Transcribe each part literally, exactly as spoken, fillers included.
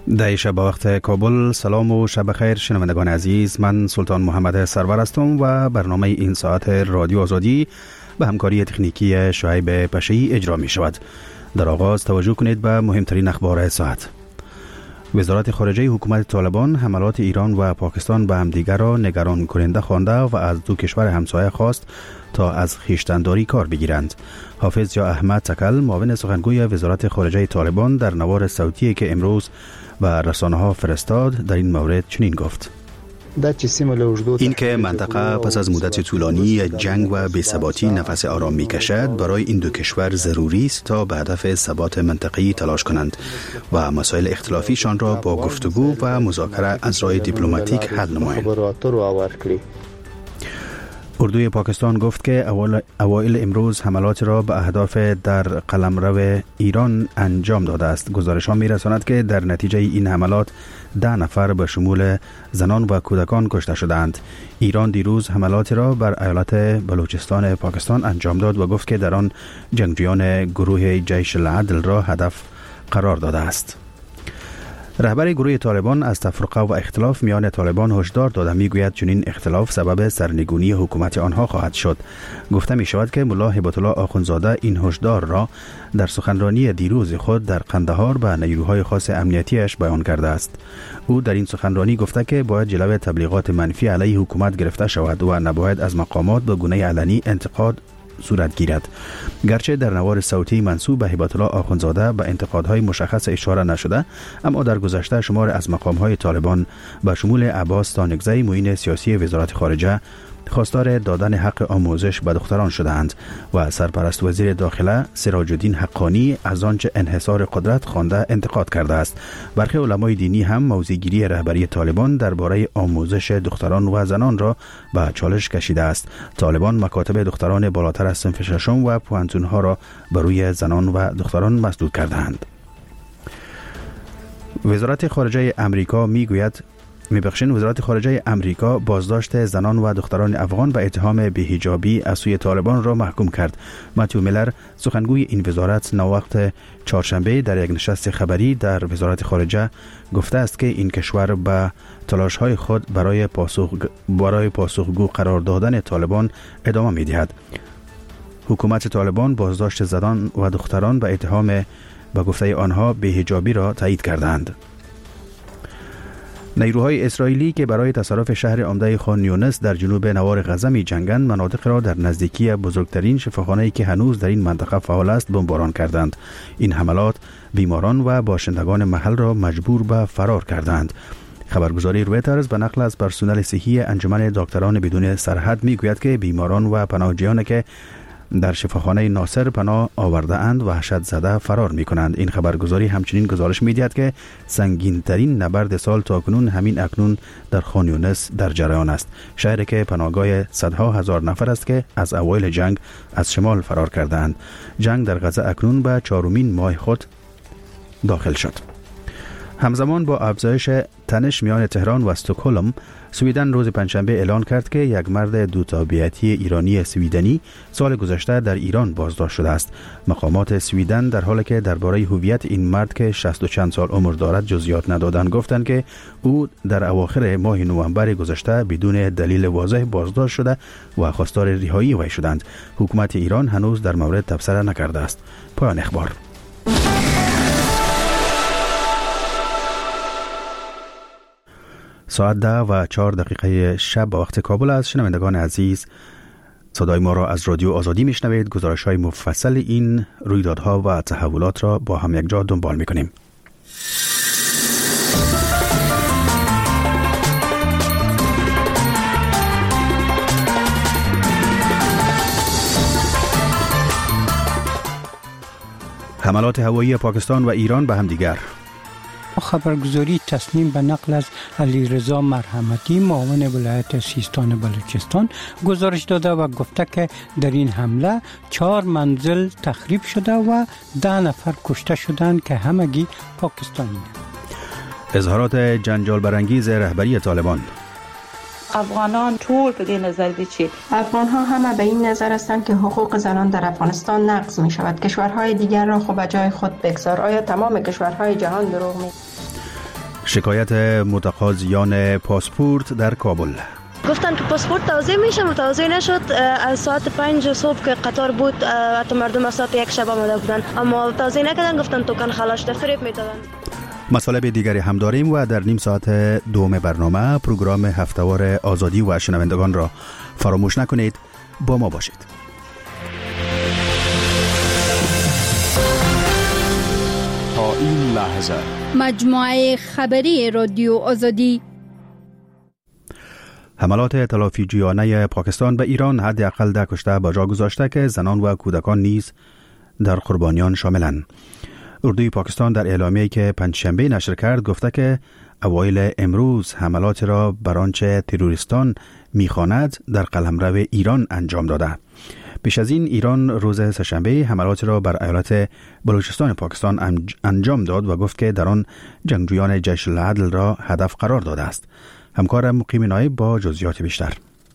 در شب وقت کابل. سلام و شب خیر شنوندگان عزیز، من سلطان محمد سرور هستم و برنامه این ساعت رادیو آزادی به همکاری تکنیکی شعیب پشه‌ای اجرا می شود. در آغاز توجه کنید به مهمترین اخبار ساعت. وزارت خارجه حکومت طالبان حملات ایران و پاکستان به همدیگر را نگران کننده خوانده و از دو کشور همسایه خواست تا از خویشتن‌داری کار بگیرند. حافظ یا احمد تکل، معاون سخنگوی وزارت خارجه طالبان، در نوار صوتی که امروز و رسانه‌ها فرستاد در این مورد چنین گفت: این که منطقه پس از مدت طولانی جنگ و بی‌ثباتی نفس آرام می‌کشد، برای این دو کشور ضروری است تا به هدف ثبات منطقه‌ای تلاش کنند و مسائل اختلافیشان را با گفتگو و مذاکره از راه دیپلماتیک حل نمایند. اردوی پاکستان گفت که اوایل امروز حملات را به اهداف در قلمرو ایران انجام داده است. گزارش ها می رساند که در نتیجه این حملات ده نفر به شمول زنان و کودکان کشته شدند. ایران دیروز حملات را بر ایالت بلوچستان پاکستان انجام داد و گفت که در آن جنگجویان گروه جیش العدل را هدف قرار داده است. رهبر گروه طالبان از تفرقه و اختلاف میان طالبان هشدار داده، میگوید چنین اختلاف سبب سرنگونی حکومت آنها خواهد شد. گفته می شود که ملا هیبت الله آخوندزاده این هشدار را در سخنرانی دیروز خود در قندهار به نیروهای خاص امنیتیش بیان کرده است. او در این سخنرانی گفته که باید جلوی تبلیغات منفی علیه حکومت گرفته شود و نباید از مقامات به گونه علنی انتقاد صورت گیرد. گرچه در نوار صوتی منسوب به هیبت الله آخوندزاده به انتقادهای مشخص اشاره نشده، اما در گذشته شمار از مقامهای طالبان به شمول عباس تانکزی، معین سیاسی وزارت خارجه، خواستار دادن حق آموزش به دختران شدند و سرپرست وزیر داخله سراج الدین حقانی از آنچه انحصار قدرت خوانده انتقاد کرده است. برخی علمای دینی هم موضع‌گیری رهبری طالبان درباره آموزش دختران و زنان را به چالش کشیده است. طالبان مکاتب دختران بالاتر از صنف ششم و پوهنتون‌ها را بر روی زنان و دختران مسدود کردند. وزارت خارجه امریکا میگوید میبخشین وزارت خارجه امریکا بازداشت زنان و دختران افغان به اتهام بی‌حجابی از سوی طالبان را محکوم کرد. متیو میلر، سخنگوی این وزارت، نووقت چهارشنبه در یک نشست خبری در وزارت خارجه گفته است که این کشور به تلاش‌های خود برای پاسخ برای پاسخگو قرار دادن طالبان ادامه می‌دهد. حکومت طالبان بازداشت زنان و دختران به اتهام به گفته آنها بی‌حجابی را تایید کردند. نیروهای اسرائیلی که برای تصرف شهر عمده خان یونس در جنوب نوار غزه می جنگند، مناطق را در نزدیکی بزرگترین شفاخانه‌ای که هنوز در این منطقه فعال است بمباران کردند. این حملات بیماران و باشندگان محل را مجبور به فرار کردند. خبرگزاری رویترز به نقل از پرسنل صحی انجمن دکتران بدون سرحد می گوید که بیماران و پناهجویانی که در شفاخانه ناصر پناه آورده اند وحشت زده فرار می کنند. این خبرگزاری همچنین گزارش می دهد که سنگین ترین نبرد سال تا کنون همین اکنون در خان یونس در جریان است. شهری که پناهگاه صدها هزار نفر است که از اوایل جنگ از شمال فرار کردند. جنگ در غزه اکنون به چهارمین ماه خود داخل شد. همزمان با افزایش تنش میان تهران و استکهلم، سویدن روز پنجشنبه اعلان کرد که یک مرد دو تابعیتی ایرانی سویدنی سال گذشته در ایران بازداشت شده است. مقامات سویدن در حالی که درباره هویت این مرد که شصت و چند سال عمر دارد جزئیات ندادند، گفتند که او در اواخر ماه نوامبر گذشته بدون دلیل واضح بازداشت شده و خواستار رهایی وی شدند. حکومت ایران هنوز در مورد تبصره نکرده است. پایان اخبار. ساعت ده و چهار دقیقه شب با وقت کابل است. شنوندگان عزیز، صدای ما را از رادیو آزادی میشنوید. گزارش های مفصل این رویدادها و تحولات را با هم یک جا دنبال میکنیم. حملات هوایی پاکستان و ایران به هم دیگر. خبرگزاری تصنیم به نقل از علیرضا مرحمتی، معاون ولایت سیستان بلوچستان، گزارش داده و گفته که در این حمله چهار منزل تخریب شده و ده نفر کشته شدند که همگی پاکستانی. اظهارات جنجال برانگیز رهبری طالبان. افغانان طول به این نظر دی چی؟ افغان ها همه به این نظر هستند که حقوق زنان در افغانستان نقض می شود. کشورهای دیگر را خود به جای خود بگذار. آیا تمام کشورهای جهان دروغ می؟ شکایت متقاضیان پاسپورت در کابل. گفتن که پاسپورت توزیع میشه، متوزیع نشد. از ساعت پنج صبح که قطار بود حتی مردم از ساعت یک شب آمده بودن، اما توزیع نکردن. گفتن توکن خلاص ده، فریب میدادن. مطالب دیگری هم داریم و در نیم ساعت دوم برنامه پروگرام هفته‌وار آزادی و شنوندگان را فراموش نکنید. با ما باشید. تا این لحظه مجموعه خبری رادیو آزادی. حملات تلافیجویانه پاکستان به ایران حداقل ده کشته به جا گذاشته که زنان و کودکان نیز در قربانیان شاملند. اردوی پاکستان در اعلامیه‌ای که پنجشنبه نشر کرد گفته که اوایل امروز حملات را بر آنچه تروریستان می‌خواند در قلمرو ایران انجام داده. پیش از این ایران روز سه‌شنبه حملات را بر ایالت بلوچستان پاکستان انجام داد و گفت که در آن جنگجویان جیش العدل را هدف قرار داده است. همکار مقیم نایب با جزئیات بیشتر.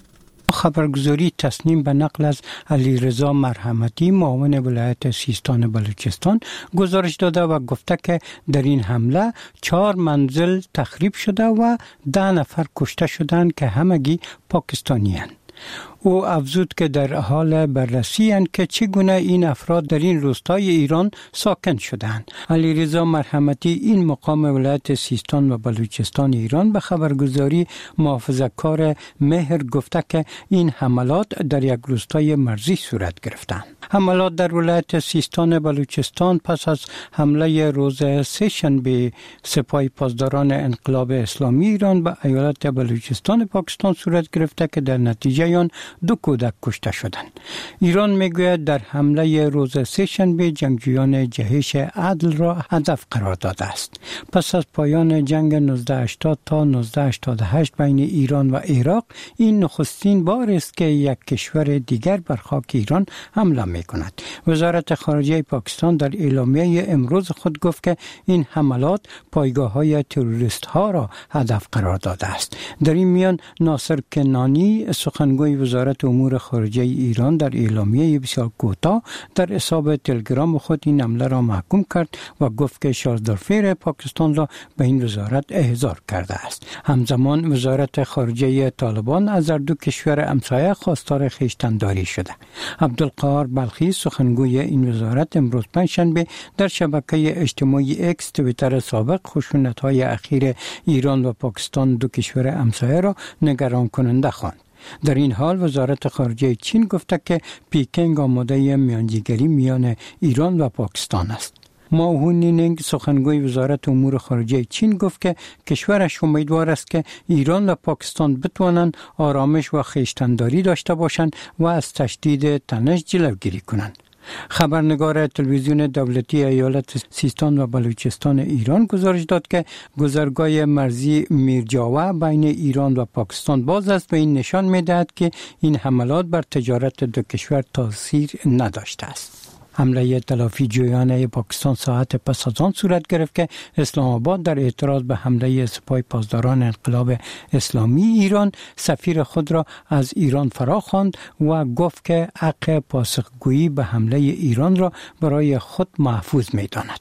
خبرگزاری تصنیم به نقل از علیرضا مرحمتی معاون ولایت سیستان بلوچستان گزارش داده و گفته که در این حمله چهار منزل تخریب شده و ده نفر کشته شدند که همگی پاکستانی هستند. او افزود که در حال بررسی اند که چگونه این افراد در این روستای ایران ساکن شدند. علیرضا مرحمتی این مقام ولایت سیستان و بلوچستان ایران به خبرگزاری محافظه‌کار مهر گفته که این حملات در یک روستای مرزی صورت گرفتند. حملات در ولایت سیستان بلوچستان پس از حمله روز سه‌شنبه سپاه پاسداران انقلاب اسلامی ایران به ایالت بلوچستان پاکستان صورت گرفته که در نتیجه آن دو کودک کشته شدند. ایران میگوید در حمله روز سه‌شنبه جنگجویان جهش عدل را هدف قرار داده است. پس از پایان جنگ نوزده هشتاد تا نوزده هشتاد و هشت بین ایران و عراق، این نخستین بار است که یک کشور دیگر بر خاک ایران حمله می کند. وزارت خارجه پاکستان در اعلامیه امروز خود گفت که این حملات پایگاه‌های تروریست ها را هدف قرار داده است. در این میان ناصر کنانی سخنگوی وزارت امور خارجه ایران در اعلامیه بسیار کوتاه در حساب تلگرام خود این حمله را محکوم کرد و گفت که شازدارفیر پاکستان را به این وزارت احضار کرده است. همزمان وزارت خارجه طالبان از هر دو کشور همسایه خواستار خویشتن‌داری شده. عبدالقاهر بلخی سخنگوی این وزارت امروز پنجشنبه در شبکه اجتماعی اکس توییتر سابق خشونت‌های اخیر ایران و پاکستان دو کشور همسایه را نگران کننده خواند. در این حال وزارت خارجه چین گفته که پیکنگ آماده میانجیگری میان ایران و پاکستان است. ماو نینگ سخنگوی وزارت امور خارجه چین گفت که کشورش امیدوار است که ایران و پاکستان بتوانند آرامش و خویشتن‌داری داشته باشند و از تشدید تنش جلوگیری کنند. خبرنگار تلویزیون دولتی ایالت سیستان و بلوچستان ایران گزارش داد که گذرگاه مرزی میرجاوه بین ایران و پاکستان باز است و این نشان می‌دهد که این حملات بر تجارت دو کشور تاثیر نداشته است. حمله تلافیجویانه پاکستان ساعت پس از آن صورت گرفت که اسلام آباد در اعتراض به حمله سپاه پاسداران انقلاب اسلامی ایران سفیر خود را از ایران فراخواند و گفت که حق پاسخگویی به حمله ایران را برای خود محفوظ می‌داند.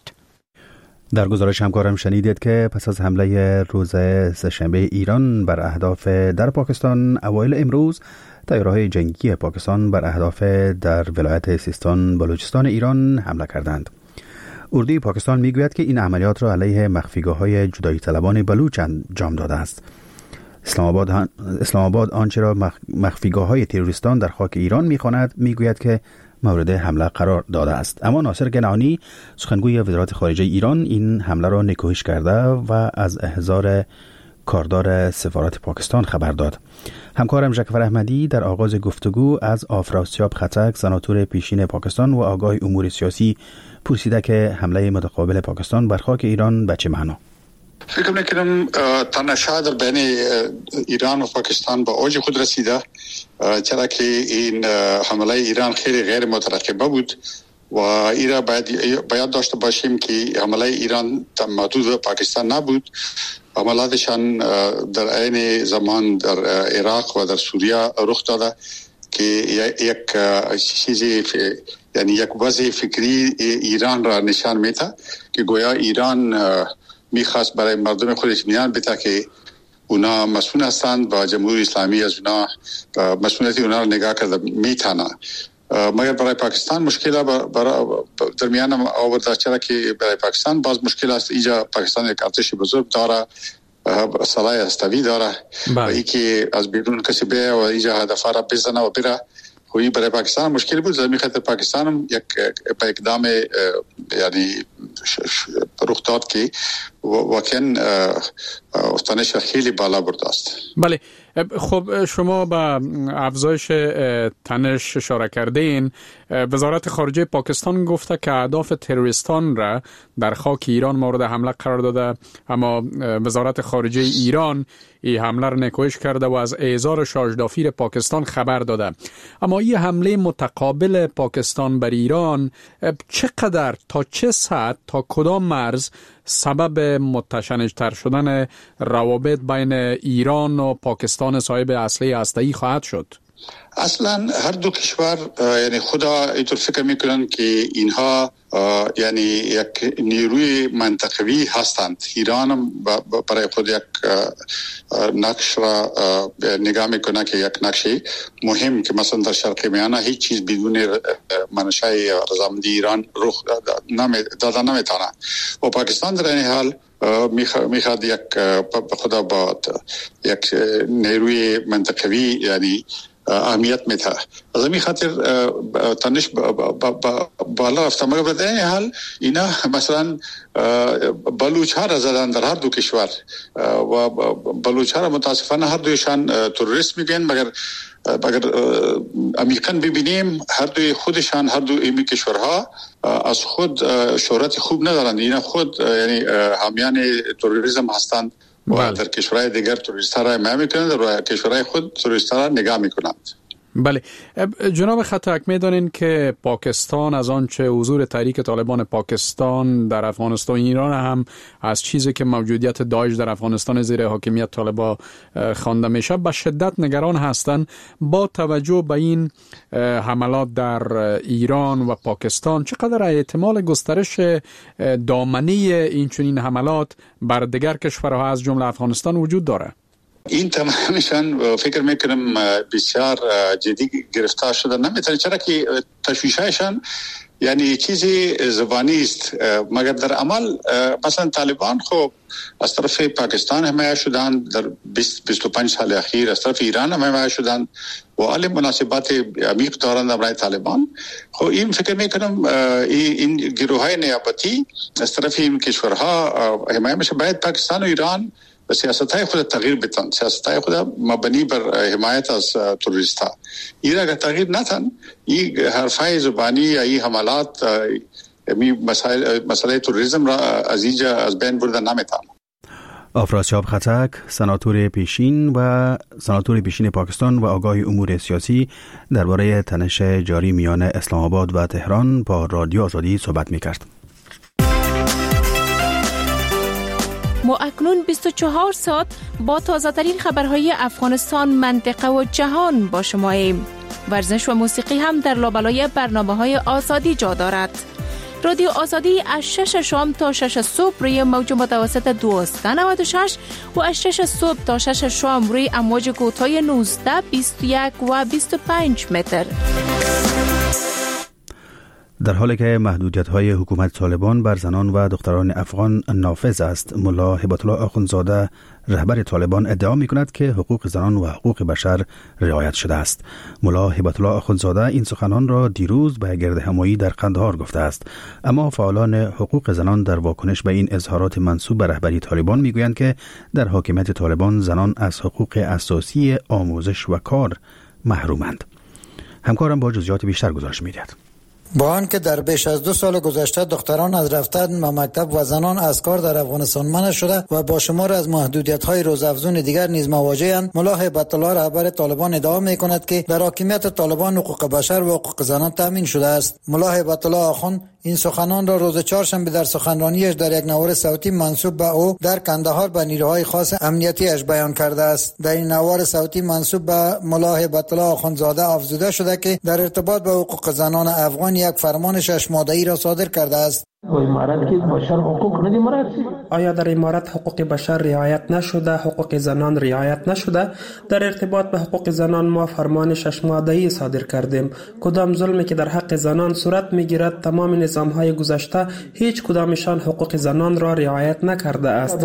در گزارش همکارم شنیدید که پس از حمله روز سه‌شنبه ایران بر اهداف در پاکستان اوایل امروز، طیاره‌های جنگی پاکستان بر اهداف در ولایت سیستان بلوچستان ایران حمله کردند. اردوی پاکستان میگوید که این عملیات را علیه مخفیگاه‌های جدایی طلبان بلوچ انجام داده است. اسلام آباد اسلام آباد آنچه را مخفیگاه‌های تروریستان در خاک ایران می‌خواند میگوید که مورد حمله قرار داده است. اما ناصر کنعانی سخنگوی وزارت خارجه ایران این حمله را نکوهش کرده و از احضار کاردار سفارت پاکستان خبر داد. همکارم جعفر احمدی در آغاز گفتگو از آفراسیاب خطک سناتور پیشین پاکستان و آگاه امور سیاسی پرسیده که حمله متقابل پاکستان بر خاک ایران به چه معنا؟ فکر میکنم تنش‌ها در بین ایران و پاکستان به اوج خود رسیده، چرا که این حمله ایران خیلی غیر مترقبه بود و ایران باید باید داشته باشیم که حمله ایران محدود به پاکستان نبود. حملاتشان در عین زمان در عراق و در سوریه رخ داده که یک چیزی یعنی یک وضع فکری ایران را نشان میده که گویا ایران میخواست برای مردم خود اطمینان بده که اونا مسئول هستند با جمهوری اسلامی از اونا مسئولیت اونا رو نگاه کرده میتونه. مگر برای پاکستان مشکل برای درمیان آورده، چرا که برای پاکستان باز مشکل است. اینجا پاکستان یک ارتش بزرگ داره، سلاح هسته‌ای داره و ای که از بیرون کسی بیه و اینجا هدف را بزنه و بره، خویی برای پاکستان مشکل بود. زمین خاطر پاکستان هم یک با اقدام یعنی رخ داد که واقعا تنش خیلی بالا برده است. بله، خب شما با افزایش تنش اشاره کردین. وزارت خارجه پاکستان گفته که اهداف تروریستان را در خاک ایران مورد حمله قرار داده، اما وزارت خارجه ایران این حمله را نکوهش کرده و از اعزار شاهدافیر پاکستان خبر داده. اما این حمله متقابل پاکستان بر ایران چقدر، تا چه سطح، تا کدام مرز سبب متشنج‌تر شدن روابط بین ایران و پاکستان صاحب اسلحه هسته‌ای خواهد شد؟ اصلا هر دو کشور یعنی خدا اینطور فکر میکنن که اینها یعنی یک نیروی منطقوی هستند. ایران هم برای خود یک نقش را نگاه میکنه که یک نقش مهم که مثلا در شرق میانه هیچ چیز بدون منشأ رضامندی ایران رخ داده نمیتونه و پاکستان در این حال میخواد یک خدا با یک نیروی منطقوی یعنی اهمیت میده. از همین خاطر تنش بالا رفته. مگر در این حال اینا مثلا بلوچ ها را زدن در هر دو کشور و بلوچ ها را متاسفانه هر دویشان تروریست میگن. مگر مگر عمیقاً ببینیم هر دوی خودشان هر دو این کشورها از خود شهرت خوب ندارند. اینا خود یعنی حامیان تروریسم هستند و در کشورهای دیگر تروریست‌ها را حمایت می‌کنند و کشورهای خود تروریست‌ها را نگاه می‌کنند. بله جناب خطک، می‌دانین که پاکستان از آنچه حضور تحریک طالبان پاکستان در افغانستان ایران هم از چیزی که موجودیت داعش در افغانستان زیر حاکمیت طالبان خوانده میشه به شدت نگران هستند. با توجه به این حملات در ایران و پاکستان چقدر احتمال گسترش دامنه این چنین حملات بر دیگر کشورها از جمله افغانستان وجود داره؟ این تمامشان فکر میکنم بسیار جدی گرفتار شده نمیتونه، چرا که تشویشایشان یعنی چیزی زبانی است مگر در عمل. مثلا طالبان خب از طرف پاکستان حمایت شدند در بیست بیست و پنج سال اخیر، از طرف ایران هم حمایت شدند و عالی مناسبات عمیق دارند برای طالبان. خب این فکر میکنم این گروه‌های نیابتی از طرف این کشورها حمایت میشه. باید پاکستان و ایران و سیاست‌های خود تغییر بدن، سیاست‌های خود مبنی بر حمایت از تروریست‌ها. این اگر تغییر نتن، این حرفای زبانی یا این حملات می مسائل مسئله تروریسم را از اینجا از بین بردن نمیتونه. افراسیاب خطک، سناتور پیشین و سناتور پیشین پاکستان و آگاه امور سیاسی درباره تنش جاری میان اسلام آباد و تهران با رادیو آزادی صحبت می‌کرد. ما اکنون بیست و چهار ساعت با تازه ترین خبرهای افغانستان، منطقه و جهان با شما ایم. ورزش و موسیقی هم در لابلای برنامه های آزادی جا دارد. رادیو آزادی از شش شام تا شش صبح روی موج متوسط دویست و نود و شش و از شش صبح تا شش شام روی امواج کوتاه نوزده، بیست و یک و بیست و پنج متر. در حالی که محدودیت‌های حکومت طالبان بر زنان و دختران افغان نافذ است، ملا هبت الله آخوندزاده رهبر طالبان ادعا می‌کند که حقوق زنان و حقوق بشر رعایت شده است. ملا هبت الله آخوندزاده این سخنان را دیروز به گردهمایی در قندهار گفته است، اما فعالان حقوق زنان در واکنش به این اظهارات منسوب به رهبری طالبان می‌گویند که در حاکمیت طالبان زنان از حقوق اساسی آموزش و کار محرومند. همکارم با جزئیات بیشتر گزارش می‌دهد. با آنکه در بیش از دو سال گذشته دختران از رفتن به مکتب و زنان از کار در افغانستان منع شده و با شمار از محدودیت‌های روزافزون دیگر نیز مواجه‌اند، ملا هبت الله رهبر طالبان ادعا می‌کند که در حاکمیت طالبان حقوق بشر و حقوق زنان تامین شده است. ملا هبت الله آخوند این سخنان را روز چهارشنبه در سخنرانیش در یک نوار صوتی منسوب به او در کندهار به نیروهای خاص امنیتیش بیان کرده است. در این نوار صوتی منسوب به ملا هبت الله آخوندزاده افزوده شده که در ارتباط با حقوق زنان افغان یک فرمان شش ماده‌ای را صادر کرده است. و امارت که بشر حقوق ندی مراد. آیا در امارت حقوق بشر رعایت نشده، حقوق زنان رعایت نشده؟ در ارتباط به حقوق زنان ما فرمان شش ماده‌ای صادر کردیم. کدام ظلمی که در حق زنان صورت میگیرد، تمام نظام‌های گذشته هیچ کدامشان حقوق زنان را رعایت نکرده است.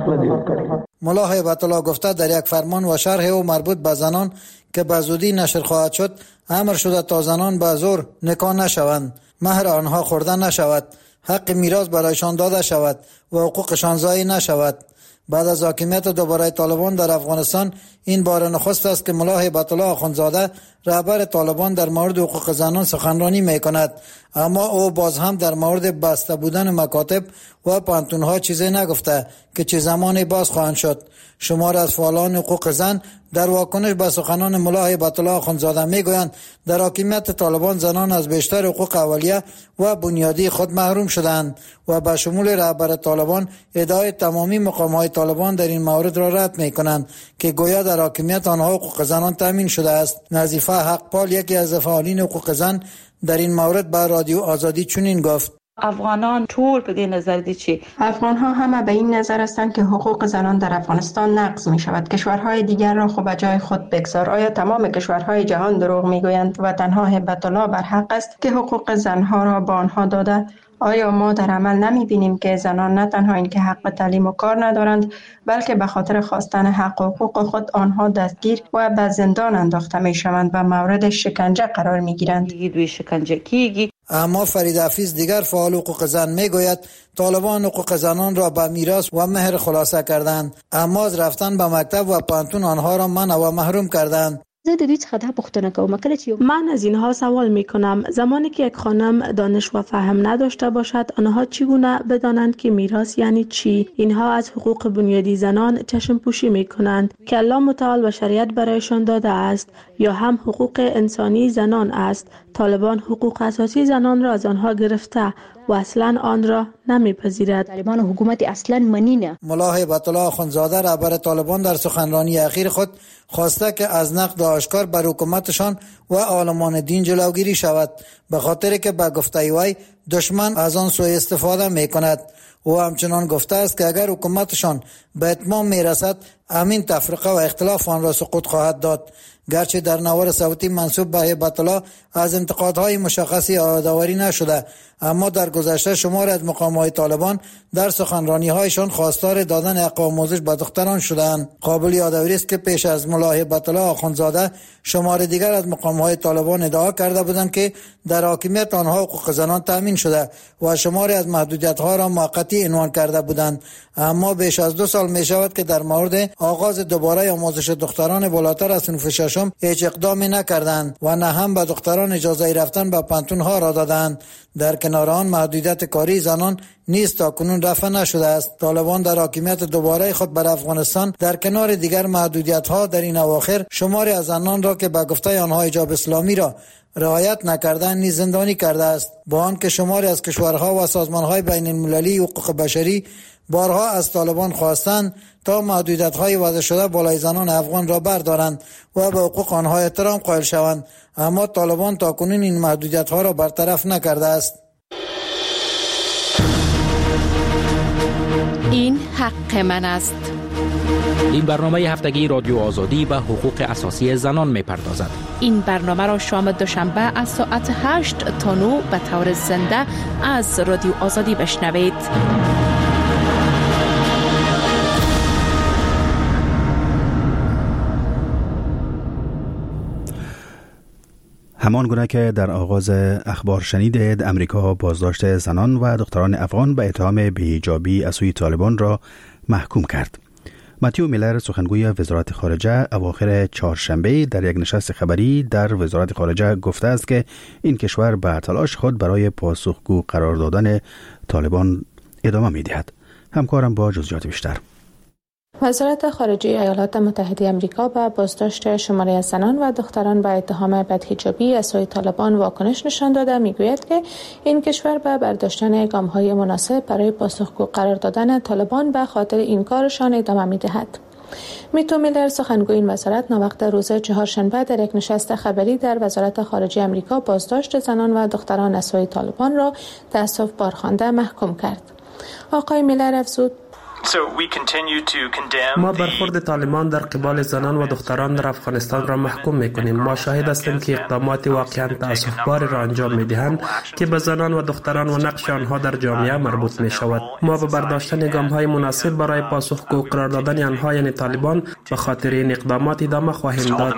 ملا هیبت الله گفته در یک فرمان و شرح او مربوط به زنان که به زودی نشر خواهد شد، امر شده تا زنان به زور نکاح نشوند، مهر آنها خورده نشود، حق میراث برایشان داده شود و حقوقشان ضایع نشود. بعد از حاکمیت دوباره طالبان در افغانستان، این بار نخست است که ملا هیبت الله آخوندزاده رهبر طالبان در مورد حقوق زنان سخنرانی می کند، اما او باز هم در مورد بسته بودن مکاتب و پانتونها چیزی نگفته که چه زمانی باز خواهند شد. شمار از فعالان حقوق زن در واکنش به سخنان ملا هیبت الله آخوندزاده میگویند در حاکمیت طالبان زنان از بیشتر حقوق اولیه و بنیادی خود محروم شدند و به شمول رهبر طالبان ادعای تمامی مقام‌های طالبان در این مورد را رد می‌کنند که گویا در حاکمیت آنها حقوق زنان تامین شده است. نظیفه حقپال، یکی از فعالین حقوق زن، در این مورد به رادیو آزادی چنین گفت: افغانان طول په دې نظر دي چې افغان ها همه به این نظر هستند که حقوق زنان در افغانستان نقض می شود. کشورهای دیگر را خود به جای خود بگذار. آیا تمام کشورهای جهان دروغ می گویند و تنها هیبت الله برحق است که حقوق زنها را به آنها داده؟ آیا ما در عمل نمی بینیم که زنان نه تنها این که حق به تعلیم و کار ندارند، بلکه به خاطر خواستن حق و حقوق خود آنها دستگیر و به زندان انداخته می شوند و مورد شکنجه قرار می گیرند؟ دوی شکنجه کیږي. اما فرید حفیظ، دیگر فعال حقوق زن، میگوید طالبان حقوق زنان را به میراث و مهر خلاصه کردند، اما از رفتن به مکتب و پانتون آنها را منع و محروم کردند. زه د دوی څخه دا پوښتنه کوم کله چې من از اینها سوال می کنم زمانی که یک خانم دانش و فهم نداشته باشد آنها چگونه بدانند که میراث یعنی چی؟ اینها از حقوق بنیادی زنان چشم پوشی می کنند که الله متعال و شریعت برایشان داده است، یا هم حقوق انسانی زنان است. طالبان حقوق اساسی زنان را از آنها گرفته و اصلا آن را نمیپذیرد. طالبان حکومت اصلا منینه. ملا هیبت الله آخوندزاده رهبر طالبان در سخنرانی اخیر خود خواسته که از نقد آشکار بر حکومتشان و عالمان دین جلوگیری شود، به خاطر که به گفته وی دشمن از آن سوء استفاده میکند. او همچنان گفته است که اگر حکومتشان به اتمام میرسد، همین تفرقه و اختلاف آن را سقوط خواهد داد. گرچه در نوار صوتی منسوب به هیبت الله از انتقادهای مشخصی یادآوری نشده، اما در گذشته شمار از مقام‌های طالبان در سخنرانی‌هایشان خواستار دادن حق آموزش به دختران شدند. قابل یادآوری است که پیش از ملا هیبت الله آخوندزاده شمار دیگر از مقام‌های طالبان ادعا کرده بودند که در حاکمیت آنها حقوق زنان تامین شده و شماری از محدودیت‌ها را موقتی عنوان کرده بودند، اما بیش از دو سال می‌شود که در مورد آغاز دوباره آموزش دختران بالاتر از صنف ششم هیچ اقدامی نکردند و نه هم به دختران اجازه رفتن به پانتون‌ها را دادند. در کنار آن محدودیت کاری زنان نیز تاکنون رفع نشده است. طالبان در حاکمیت دوباره خود بر افغانستان در کنار دیگر محدودیت‌ها در این اواخر شماری از زنان را که به گفته آنها حجاب اسلامی را رعایت نکردن نیز زندانی کرده است، با آنکه شماری از کشورها و سازمان‌های بین المللی حقوق بشری بارها از طالبان خواستند تا محدودیت‌های وضع شده بالای زنان افغان را بردارند و به حقوق آنها احترام قائل شوند، اما طالبان تاکنون این محدودیت‌ها را برطرف نکرده است. این حق من است. این برنامه هفتگی رادیو آزادی به حقوق اساسی زنان می‌پردازد. این برنامه را شام دوشنبه از ساعت هشت تا نه به طور زنده از رادیو آزادی بشنوید. همان گونه که در آغاز اخبار شنیدید، امریکا بازداشت زنان و دختران افغان به اتهام بی‌حجابی از سوی طالبان را محکوم کرد. ماتیو میلر، سخنگوی وزارت خارجه، اواخر چهارشنبه در یک نشست خبری در وزارت خارجه گفته است که این کشور به تلاش خود برای پاسخگو قرار دادن طالبان ادامه می‌دهد. همکارم با جزئیات بیشتر. وزارت خارجه ایالات متحده آمریکا به بازداشت شماری از زنان و دختران به اتهام بدحجابی از سوی طالبان واکنش نشان داده میگوید که این کشور به برداشتن گام‌های مناسب برای پاسخگو قرار دادن طالبان به خاطر این کارشان ادامه می‌دهد. میتو میلر سخنگوی این وزارت ناوقت روز چهارشنبه در یک نشست خبری در وزارت خارجه آمریکا بازداشت زنان و دختران اسرای طالبان را تأسف بارخوانده محکوم کرد. آقای میلر افزود: ما برخورد طالبان در قبال زنان و دختران در افغانستان را محکوم میکنیم. ما شاهد هستیم که اقدامات واقعا تأسف‌بار را انجام میدهند که به زنان و دختران و نقش آنها در جامعه مربوط می شود. ما به برداشتن گام‌های مناسب برای پاسخگو قرار دادن آنها یعنی طالبان به خاطر این اقدامات ادامه خواهیم داد.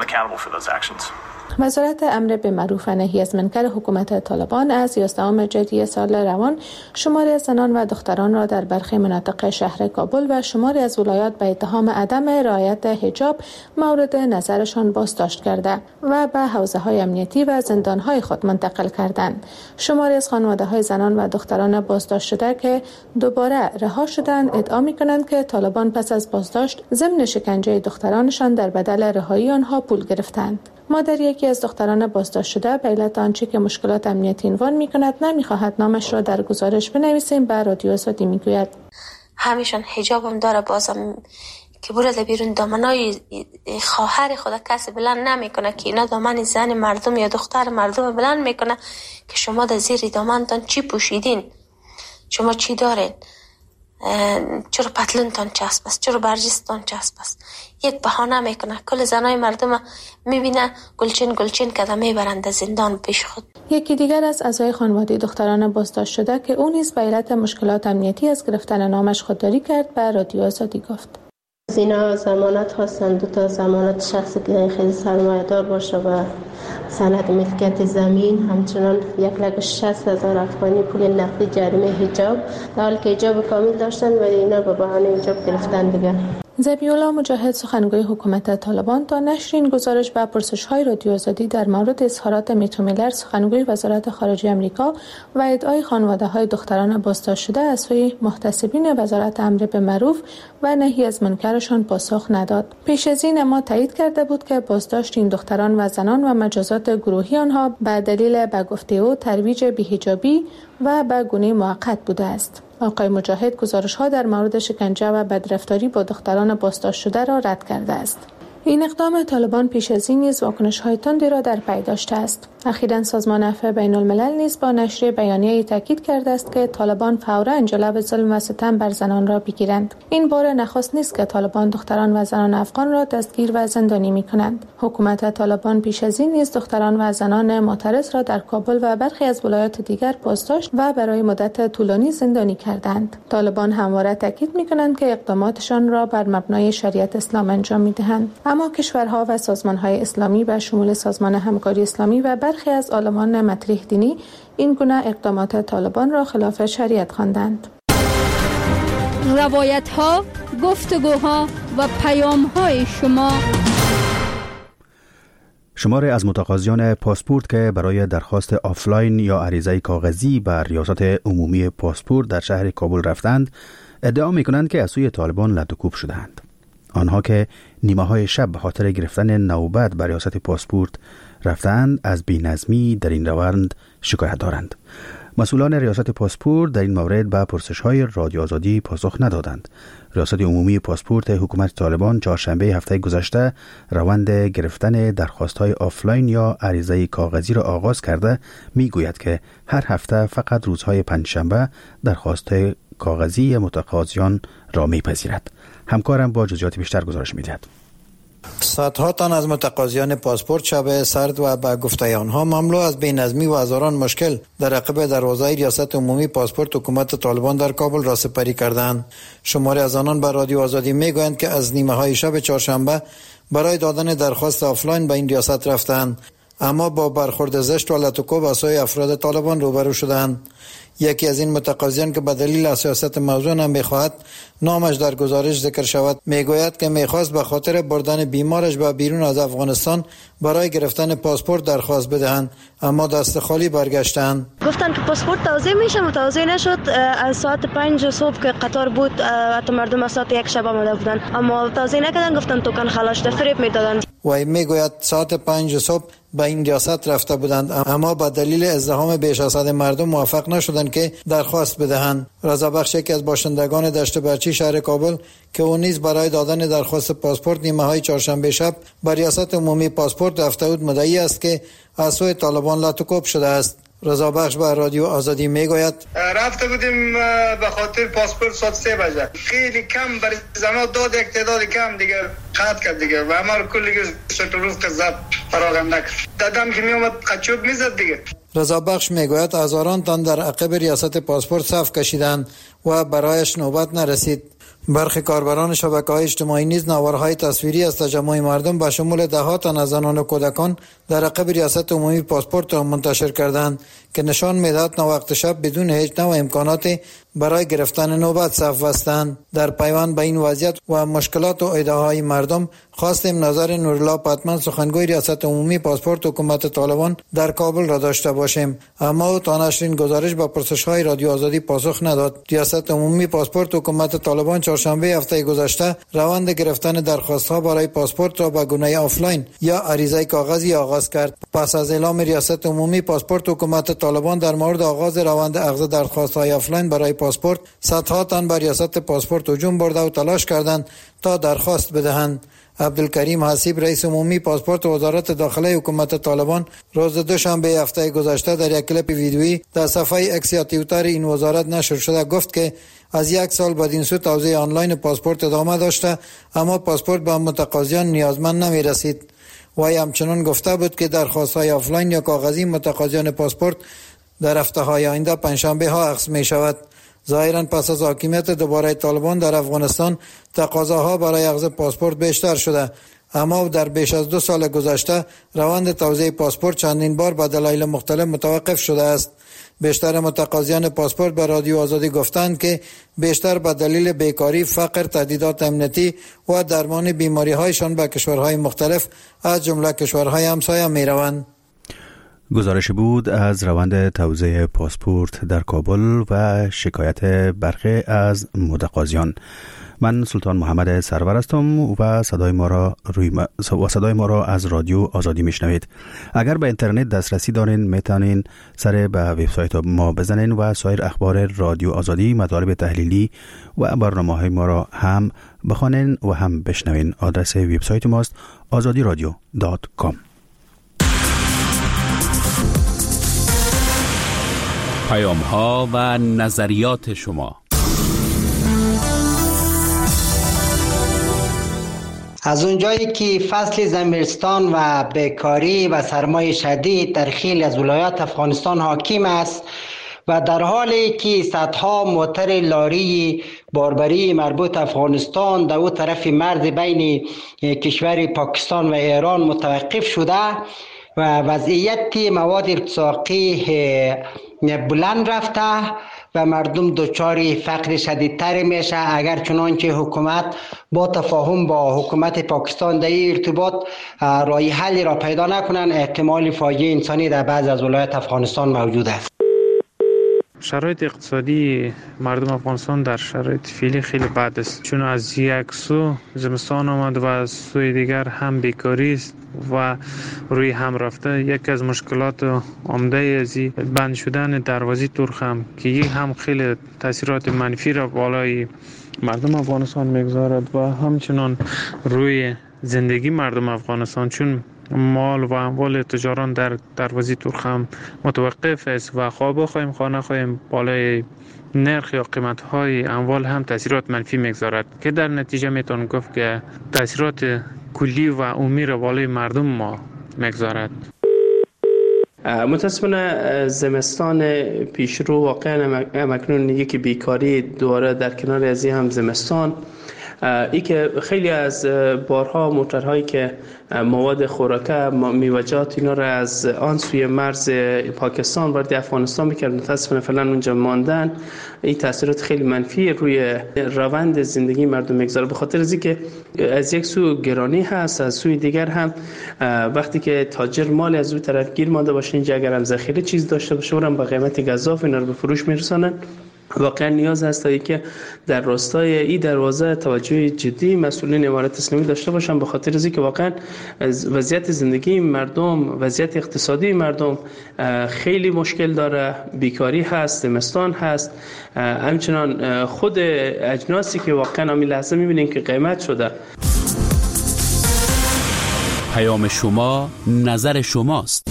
وزارت امر به معروف و نهی از منکر حکومت طالبان از یازدهم ژوئیه سال روان شماری از زنان و دختران را در برخی مناطق شهر کابل و شماری از ولایات به اتهام عدم رعایت حجاب مورد نظرشان بازداشت کرده و به حوزه‌های امنیتی و زندان‌های خود منتقل کردند. شماری از خانواده‌های زنان و دختران بازداشت شده که دوباره رها شدند ادعا می‌کنند که طالبان پس از بازداشت ضمن شکنجه دخترانشان در بدل رهایی آنها پول گرفتند. مادر یکی از دختران بازداشت شده به علت آنچه که مشکلات امنیتی عنوان می‌کند نمی‌خواهد نامش را در گزارش بنویسیم به رادیو آزادی می‌گوید: همیشون حجابم داره، بازم که برده بیرون دامنای خواهر خود کسی بلند نمیکنه که اینا دامن زن مردم یا دختر مردم بلند میکنه که شما در زیر دامنتان چی پوشیدین، شما چی دارین، چرا پتلونتان چسب است، چرا برجستان چسب است. یک بهانه میکنه، کل زنای مردم میبینه گلچین گلچین کده میبرند زندان پیش خود. یکی دیگر از اعضای خانواده دختران بازداشت شده که او نیز به علت مشکلات امنیتی از گرفتن نامش خودداری کرد به رادیو آزادی گفت: اینا ضمانت هستند، دو تا ضمانت شخصی که خیلی سرمایه‌دار باشه و سند ملکیت زمین، همچنان یک لک شصت هزار افغانی پول نقدی جریمه حجاب، در حالی که حجاب کامل داشتن ولی اینا به بهانه حجاب گرفتن دیگه. ذبیح‌الله مجاهد سخنگوی حکومت طالبان تا نشر این گزارش و پرسش‌های رادیو آزادی در مورد اظهارات میتو میلر سخنگوی وزارت خارجه آمریکا و ادعای خانواده‌های دختران بازداشت شده از سوی محتسبین وزارت امر به معروف و نهی از منکرشان پاسخ نداد. پیش از این اما تایید کرده بود که بازداشت این دختران و زنان و مجازات گروهی آنها به دلیل به گفته او ترویج بی‌حجابی و به گونه موقت بوده است. آقای مجاهد گزارش‌ها در مورد شکنجه و بدرفتاری با دختران بازداشت شده را رد کرده است. این اقدام طالبان پیش از این نیز واکنش‌های تندی را در پی داشته است. اخیراً سازمان عفو بین‌الملل نیز با نشر بیانیه‌ای تاکید کرده است که طالبان فوراً جلو ظلم و ستم بر زنان را بگیرند. این بار نخست نیست که طالبان دختران و زنان افغان را دستگیر و زندانی می‌کنند. حکومت طالبان پیش از این نیز دختران و زنان معترض را در کابل و برخی از ولایات دیگر بازداشت و برای مدت طولانی زندانی کردند. طالبان همواره تاکید می‌کنند که اقداماتشان را بر مبنای شریعت اسلام انجام می‌دهند. اما کشورها و سازمان‌های اسلامی به شمول سازمان همکاری اسلامی و برخی از عالمان مطرح دینی این گونه اقدامات طالبان را خلاف شریعت خواندند. روایت‌ها، گفتگوها و پیام‌های شما. شماری از متقاضیان پاسپورت که برای درخواست آفلاین یا عریضه کاغذی به ریاست عمومی پاسپورت در شهر کابل رفتند، ادعا می‌کنند که از سوی طالبان لد و کوب شدند. آنها که نیمه های شب به خاطر گرفتن نوبت به ریاست پاسپورت رفتند از بی‌نظمی در این روند شکایت دارند. مسئولان ریاست پاسپورت در این مورد به پرسش های رادیو آزادی پاسخ ندادند. ریاست عمومی پاسپورت حکومت طالبان چهارشنبه هفته گذشته روند گرفتن درخواست های آفلاین یا عریضه کاغذی را آغاز کرده میگوید که هر هفته فقط روزهای پنجشنبه درخواست کاغذی متقاضیان را میپذیرد. همکارم با جزئیات بیشتر گزارش میدهد. صدها تن از متقاضیان پاسپورت شب سرد و به گفته آنها مملو از بی‌نظمی و هزاران مشکل در عقب دروازه ریاست عمومی پاسپورت حکومت طالبان در کابل را سپری کردند. شماری از آنان به رادیو آزادی میگویند که از نیمه های شب چهارشنبه برای دادن درخواست آفلاین به این ریاست رفتند، اما با برخورد زشت و لطوکوب از سوی افراد طالبان روبرو شدند. یکی از این متقاضیان که به دلیل اساست موضوع نمیخواهد نامش در گزارش ذکر شود میگوید که میخواست به خاطر بردن بیمارش به بیرون از افغانستان برای گرفتن پاسپورت درخواست بدهند، اما دست خالی برگشتند. گفتن که پاسپورت توزیع میشه، متوزیع نشد. از ساعت پنج صبح که قطار بود حتی مردم از ساعت یک شب آمده بودن اما توزیع نکردن، گفتن توکن خلاص ده فریب میدادن. و میگوید ساعت پنج صبح به این ریاست رفته بودند، اما به دلیل ازدحام بیش از حد مردم موفق نشدند که درخواست بدهند. رضا بخش یکی از باشندگان دشت برچی شهر کابل که او نیز برای دادن درخواست پاسپورت نیمه های چهارشنبه شب به ریاست عمومی پاسپورت رفته بود مدعی است که از سوی طالبان لاتوکوب شده است. رضا بخش به رادیو آزادی میگوید رفته بودیم به خاطر پاسپورت ساعت سه بجه، خیلی کم برای زمان داد، یک تعداد کم دیگه قطع کرد دیگه و همه رو کلی شکل روز که زد فراغم نکرد. دادم که می اومد قچوب میزد دیگه. رضا بخش میگوید هزاران تن در عقب ریاست پاسپورت صف کشیدند و برایش نوبت نرسید. برخی کاربران شبکه‌های اجتماعی نیز نوارهای تصویری از تجمع مردم به شمول ده ها تن از زنان و کودکان در عقب ریاست عمومی پاسپورت را منتشر کردند که نشان می‌دهد وقت شب بدون هیچ نوع امکاناتی برای گرفتن نوبت صف بستند. در پیوند به این وضعیت و مشکلات و ایده‌های مردم خواستیم نظر نورالله پتمن سخنگوی ریاست عمومی پاسپورت حکومت طالبان در کابل را داشته باشیم، اما او تا نشر این گزارش به پرسش‌های رادیو آزادی پاسخ نداد. ریاست عمومی پاسپورت حکومت طالبان چهارشنبه هفته گذشته روند گرفتن درخواست‌ها برای پاسپورت را به گونه آفلاین یا عریضه کاغذی آغاز کرد. پس از اعلام ریاست عمومی پاسپورت حکومت طالبان در مورد آغاز روند اخذ درخواست‌های آفلاین برای پاسپورت، صدها تن بر ریاست پاسپورت هجوم برده و تلاش کردند تا درخواست بدهند. عبدالکریم حسیب رئیس عمومی پاسپورت وزارت داخله حکومت طالبان روز دوشنبه هفته گذشته در یک کلیپ ویدیویی در صفحه اکس یا توییتر این وزارت نشر شده گفت که از یک سال بعد این سو توزیع آنلاین پاسپورت ادامه داشته، اما پاسپورت به متقاضیان نیازمند نمی رسید. وی همچنان گفته بود که درخواست‌های آفلاین یا کاغذی متقاضیان پاسپورت در هفته‌های آینده پنجشنبه ها اخذ می شود. ظاهراً پس از حاکمیت دوباره طالبان در افغانستان تقاضاها برای اخذ پاسپورت بیشتر شده، اما در بیش از دو سال گذشته روند توزیع پاسپورت چندین بار به دلایل مختلف متوقف شده است. بیشتر متقاضیان پاسپورت به رادیو آزادی گفتند که بیشتر به دلیل بیکاری، فقر، تهدیدات امنیتی و درمان بیماری‌هایشان به کشورهای مختلف از جمله کشورهای همسایه می‌روند. گزارش بود از روند توزیع پاسپورت در کابل و شکایت برخی از متقاضیان. من سلطان محمد سرور هستم و صدای ما را روی م... و صدای ما را از رادیو آزادی میشنوید. اگر به اینترنت دسترسی دارین میتونین سر به وبسایت ما بزنین و سایر اخبار رادیو آزادی، مطالب تحلیلی و برنامه‌های ما را هم بخوانین و هم بشنوین. آدرس وبسایت ماست آزادی رادیو دات کام. پیام ها و نظریات شما. از اونجایی که فصل زمستان و بیکاری و سرمای شدید در خیلی از ولایات افغانستان حاکم است و در حالی که صدها موتر لاری باربری مربوط افغانستان در او طرف مرز بین کشور پاکستان و ایران متوقف شده و وضعیت مواد ارتزاقی بلند رفته و مردم دچار فقر شدیدتر میشه، اگر چنانچه حکومت با تفاهم با حکومت پاکستان در این ارتباط راه حلی را پیدا نکنن، احتمال فاجعه انسانی در بعض از ولایات افغانستان موجود است. شرایط اقتصادی مردم افغانستان در شرایط فعلی خیلی بد است، چون از یک سو زمستان آمد و از سوی دیگر هم بیکاری است و روی هم رفته. یک از مشکلات عمده از بند شدن دروازه ترک هم که یک هم خیلی تاثیرات منفی را بالای مردم افغانستان میگذارد و همچنان روی زندگی مردم افغانستان، چون مال و اموال تجاران در دروازه ترک هم متوقف است و خواه بخواهیم خواه نخواهیم بالای نرخ یا قیمت های اموال هم تاثیرات منفی میگذارد که در نتیجه میتون گفت که تاثیرات کلی و عمومی را بالای مردم ما میگذارد. متاسفانه زمستان پیشرو واقعا مکنون یک بیکاری دوباره در کنار از هم زمستان، ای که خیلی از بارها موترهایی که مواد خوراکه میوه‌جات اینا را از آن سوی مرز پاکستان وارد افغانستان میکرد، متاسفانه فعلا اونجا ماندن. این تاثیرات خیلی منفی روی روند زندگی مردم میگذاره، به خاطر از اینکه از یک سو گرانی هست، از سوی دیگر هم وقتی که تاجر مال از اون طرف گیر مانده باشه، اینجا اگر هم ذخیره چیز داشته باشه اونم با قیمت گزاف اینا رو به فروش میرسونن واقعا نیاز هست که در راستای این دروازه توجه جدی مسئولین امارت اسلامی داشته باشن، به خاطر از اینکه واقعا وضعیت زندگی مردم، وضعیت اقتصادی مردم خیلی مشکل داره، بیکاری هست، زمستان هست، همچنان خود اجناسی که واقعا همین لحظه می‌بینیم که قیمت شده. پیام شما، نظر شماست.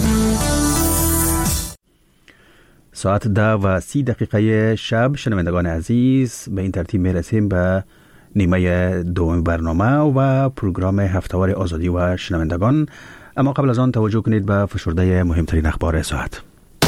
ساعت ده و سی دقیقه شب شنوندگان عزیز، به این ترتیب میرسیم به نیمه دوم برنامه و پروگرام هفته‌وار آزادی و شنوندگان. اما قبل از آن توجه کنید به فشرده مهمترین اخبار ساعت.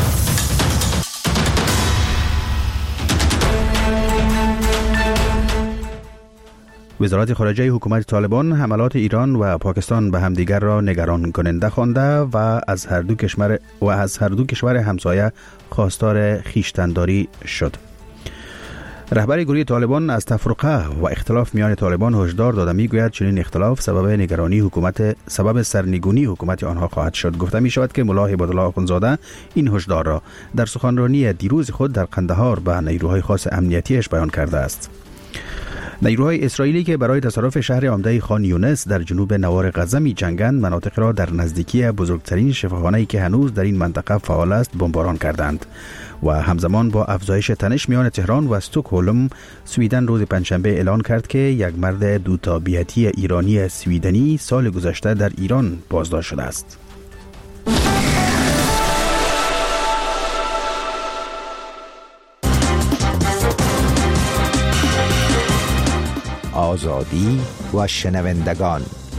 وزارت خارجه حکومت طالبان حملات ایران و پاکستان به همدیگر را نگران کننده خوانده و از هر دو کشور و از هر دو کشور همسایه خواستار خویشتن‌داری شد. رهبر گروه طالبان از تفرقه و اختلاف میان طالبان هشدار داده، میگوید چنین اختلاف سبب نگرانی حکومت سبب سرنگونی حکومت آنها خواهد شد. گفته می شود که ملا هیبت‌الله آخوندزاده این هشدار را در سخنرانی دیروز خود در قندهار به نیروهای خاص امنیتیش بیان کرده است. نیروهای اسرائیلی که برای تصرف شهر عمده خان یونس در جنوب نوار غزه می جنگند، مناطق را در نزدیکی بزرگترین شفاخانه‌ای که هنوز در این منطقه فعال است بمباران کردند و همزمان با افزایش تنش میان تهران و استکهلم، سویدن روز پنجشنبه اعلان کرد که یک مرد دوتابیتی ایرانی سویدنی سال گذشته در ایران بازداشت شده است. آزادی و شنوندگان.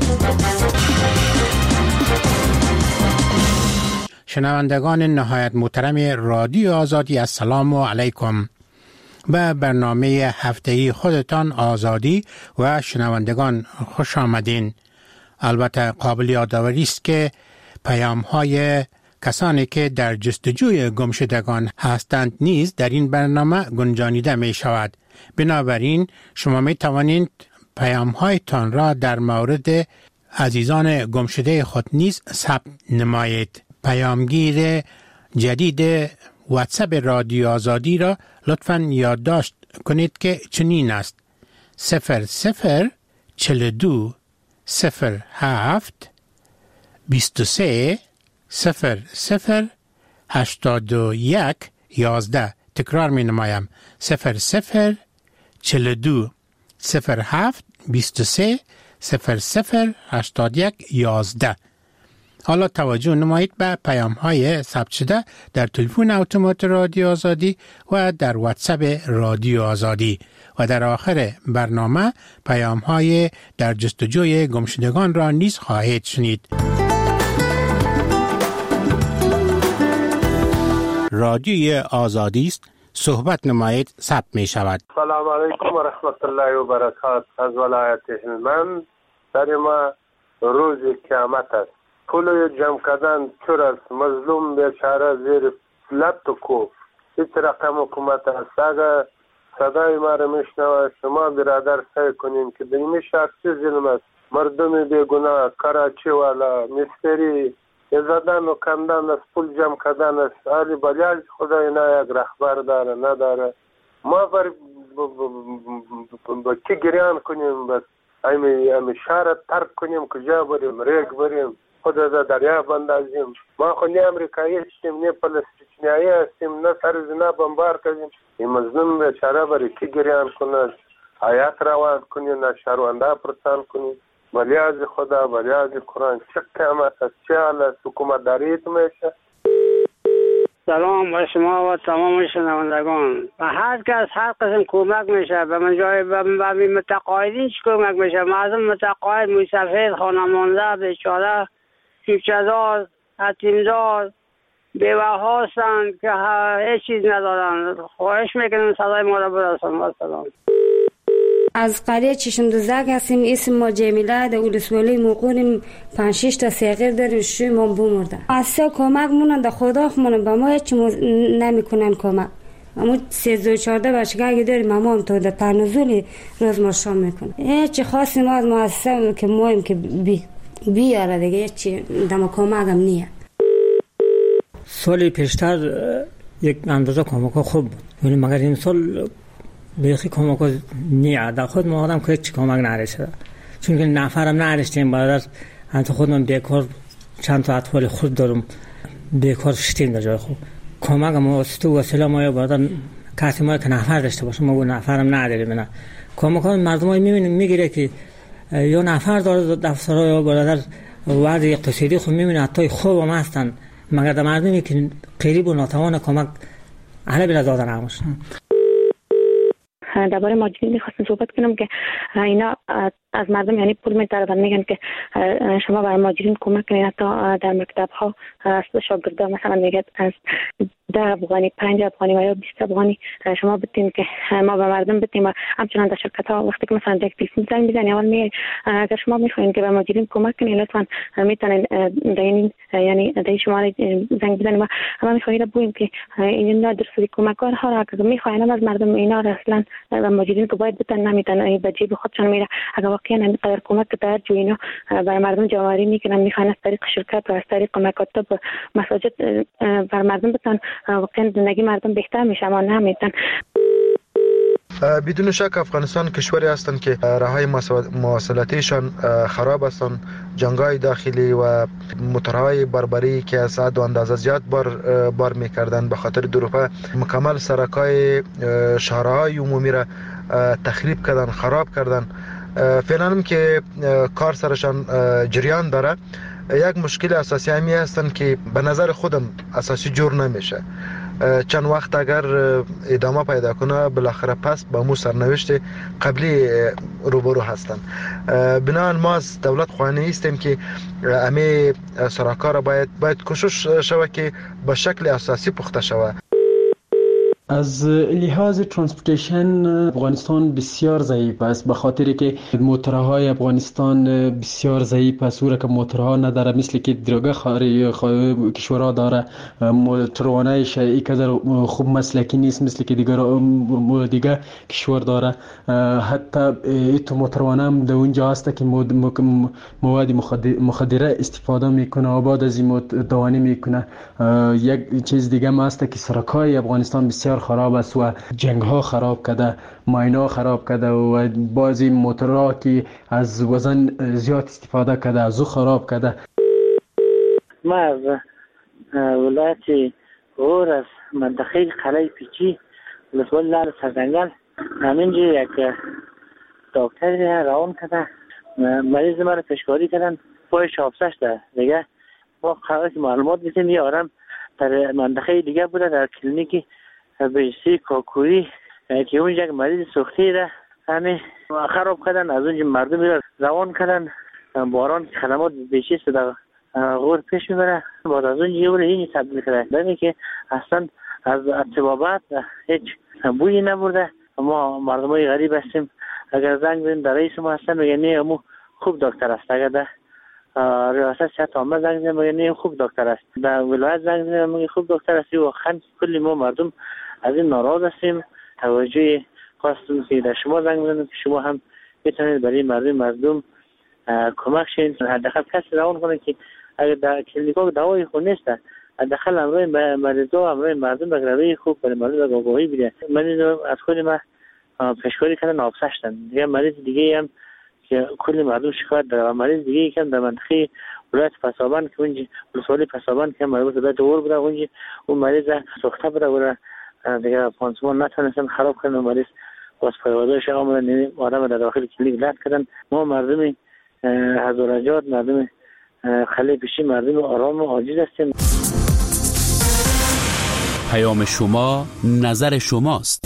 شنوندگان نهایت محترم رادیو آزادی، السلام علیکم. به برنامه هفته‌ای خودتان آزادی و شنوندگان خوش آمدین. البته قابل یادآوری است که پیام‌های کسانی که در جستجوی گمشدگان هستند نیز در این برنامه گنجانیده می شود. بنابراین شما می توانید پیام‌هایتان را در مورد عزیزان گمشده خود نیز ثبت نمایید. پیامگیر جدید واتساپ رادیو آزادی را لطفاً یادداشت کنید که چنین است: صفر صفر چهل و دو صفر هفت بیست و سه صفر صفر هشتاد و یک یازده. تکرار می نمایم: صفر صفر چهل و دو صفر هفت بیست و سه صفر صفر هشتاد و یک یازده. حالا توجه نمایید به پیام های ثبت شده در تلفن اتومات رادیو آزادی و در واتساپ رادیو آزادی و در آخر برنامه پیام های در جستجوی گمشدگان را نیز خواهید شنید. رادیو آزادی است، صحبت نمایید، ثبت می شود. سلام علیکم و رحمت الله و برکاته. از ولایت هلمند در ما روز قیامت است. پول جمع کردن چور است، مظلوم بیچاره زیر لط و کوف. هیچ رقم حکومت است. اگر صدای ما را میشنوه، شما برادر سعی کنین که در این شهر چه ظلم است. مردم بیگناه، کراچی والا، مستری زدن و کندن است، پول جمع کردن است. علی بلیاج خدای نه یک رهبر داره نداره. ما بر با کی گریان کنیم؟ بس امی امی شهر ترک کنیم، کجا بریم؟ ریگ بریم، خود از دریا بندازیم. ما خو نه امریکایی هستیم، نه فلسطینیایی هستیم، نه سرزنا بمبار کردیم. این مظلوم بیچاره برای کی گریان کنه؟ آیات روان کنی، نه شهرونده پرسان کنی. بلیاز خدا، بلیاز قرآن، چه قیامت است، چه حال است، حکومت داریت میشه. سلام به شما و تمام شنوندگان. و هر کس هر قسم کمک میشه. به من جای به متقاعدین چی کمک میشه؟ معظم متقاعد، مسافر، خانمانده، بیچاره، شیفچه‌دار، یتیمدار، بیوه هستند که هیچ چیز ندارند. خواهش میکنم صدای ما را برسانید. سلام. از قریه چشم دوزک هستیم. اسم ما جمیله. در ولسوالی موقعیم پنج شش تا صغیر داریم. شوی ما بمرده. اصلا کمک مونن در خدا خمونن به ما هیچ نمیکنن کمک. اما سیزده و چهارده بچگاهی داریم. اما هم تا در تنزولی روز ما شام میکنه. هیچ خاصی ما از مؤسسه که مایم که بی بیاره دیگه هیچ دم کمک هم نیه. سالی پیشتر یک اندازه کمک ها خوب بود، ولی مگر این سال بیخی کمک ها نیه در خود ما آدم که هیچ کمک نرسیده، چون که نفرم نرسیدیم. برادر انت خودم بیکار چند تا اطفال خود دارم، بیکار شدیم در جای خوب. کمک ما واسطه وسیله ما برادر کسی ما که نفر داشته باشه، ما نفرم نداریم. نه کمک ها مردم های میبینیم میگیره که یا نفر داره دفترها یا برادر وضع اقتصادی خود میبینه حتی خوب هم هستن، مگر در مردمی که قریب و ناتوان کمک اهل بلا دادن همش. درباره ماجرین می‌خواستم صحبت کنم که اینا از مردم یعنی پول می‌طلبن، میگن که شما برای ماجرین کمک کنید. حتی در مکتب‌ها از شاگردان مثلا میگن از ده افغانی، پنج افغانی و یا بیست افغانی شما بدین که ما به مردم بدیم. همچنان در شرکت‌ها وقتی که مثلا یک تلفن زنگ بزنید اول میگن اگر شما می‌خواید که به ماجرین کمک کنید لطفاً میتونید در این یعنی در شماره زنگ بزنید و ما می‌خوایم بگیم که این ندرستی کمک‌ها را که می‌خواین از مردم اینا اصلا و ماجرین که باید بتن نمیتن به جیب خودشان میره. اگر واقعا اینقدر کمک در جو اینا برای مردم جمع‌آوری میکنن، میخوان از طریق شرکت و از طریق مکاتب مساجد بر مردم بتن، واقعا زندگی مردم بهتر میشه اما نمیتن. بدون شک افغانستان کشوری هستند که راههای مواصلاتیشان خراب هستند، جنگ‌های داخلی و موتورهای بربری که از حد و اندازه زیاد بار بار می‌کردند به خاطر دروغ مکمل سرک‌های شهرهای عمومی را تخریب کردن، خراب کردن. فعلا هم که کار سرشان جریان داره، یک مشکل اساسی همی هستند که به نظر خودم اساسی جور نمیشه. چند وقت اگر ادامه پیدا کنه بالاخره پس به مو سرنوشت قبلی روبرو هستند. بنابراین ما از دولت خواهانی هستیم که همه سراکا را باید باید کوشش شود که به شکل اساسی پخته شود. از لحاظ ترانسپورتیشن افغانستان بسیار ضعیف است، به خاطری که موتورهای افغانستان بسیار ضعیف است. او را که موتورها نداره مثل که درگه خاری کشورها داره، موتروانایش اینقدر خوب مسلکی نیست مثل که دیگر دیگه کشور داره. حتی ایتو موتروانه هم در اونجا هست که مواد مخدره استفاده میکنه و بعد از این دوانی میکنه. یک چیز دیگه هم هست که سرکای افغانستان بسیار خراب است و جنگ ها خراب کرده، ماینا خراب کرده و بعضی موتورها که از وزن زیاد استفاده کرده از او خراب کرده. ما از ولایت غور از منطقه قلعه پیچی ولسوالی لعل سرزنگل همینجا یک دکتر روان کرده، مریض ما را پیشکاری کردن، پایش آفسش ده دیگه. ما قرار که معلومات بسیم یه آرم در منطقه دیگه بوده در کلینیکی بیشی کاکوری که اونجا مریض سوختی ده همه خراب کردن، از اونجا مردم را روان کردن. باران خدمات بیشی در غور پیش میبره، بعد از اونجا اون اینی تبدیل کرده ببینی که اصلا از اتبابات هیچ بویی نبرده. ما مردم های غریب هستیم، اگر زنگ بزنیم در رئیس ما هستن میگه نه امو خوب دکتر است، اگر در ریاست صحت عامه زنگ بزنیم میگه نه خوب دکتر است، در ولایت زنگ بزنیم میگه خوب دکتر است. واقعا کلی ما مردم از این ناراض هستیم. توجه خواستم که در شما زنگ بزنیم که شما هم بتونید برای مردم مردم کمک شین، حداقل کسی روان کنه که اگر در کلینیکا دوای خود نیست، حداقل امروز مریضا امروز مردم به روی خوب برای مردم آگاهی بده. مریض از خود ما پیشکاری کردن آفسشتن دیگه. مریض دیگه هم که کلی مردم شکایت داره، مریض دیگه یکم در منطقه ولایت پسابان که اونجا ولسوالی پسابان که مریض به دور بوده، اونجا اون مریض سوخته بوده و دیگه پانسمان نتونستن خراب کردن. مریض باز پیوادهش آمدن آدم در داخل کلینیک لات کردن. ما مردم هزارجات، مردم خلی پیشی، مردم آرام و عاجز هستیم. پیام شما نظر شماست.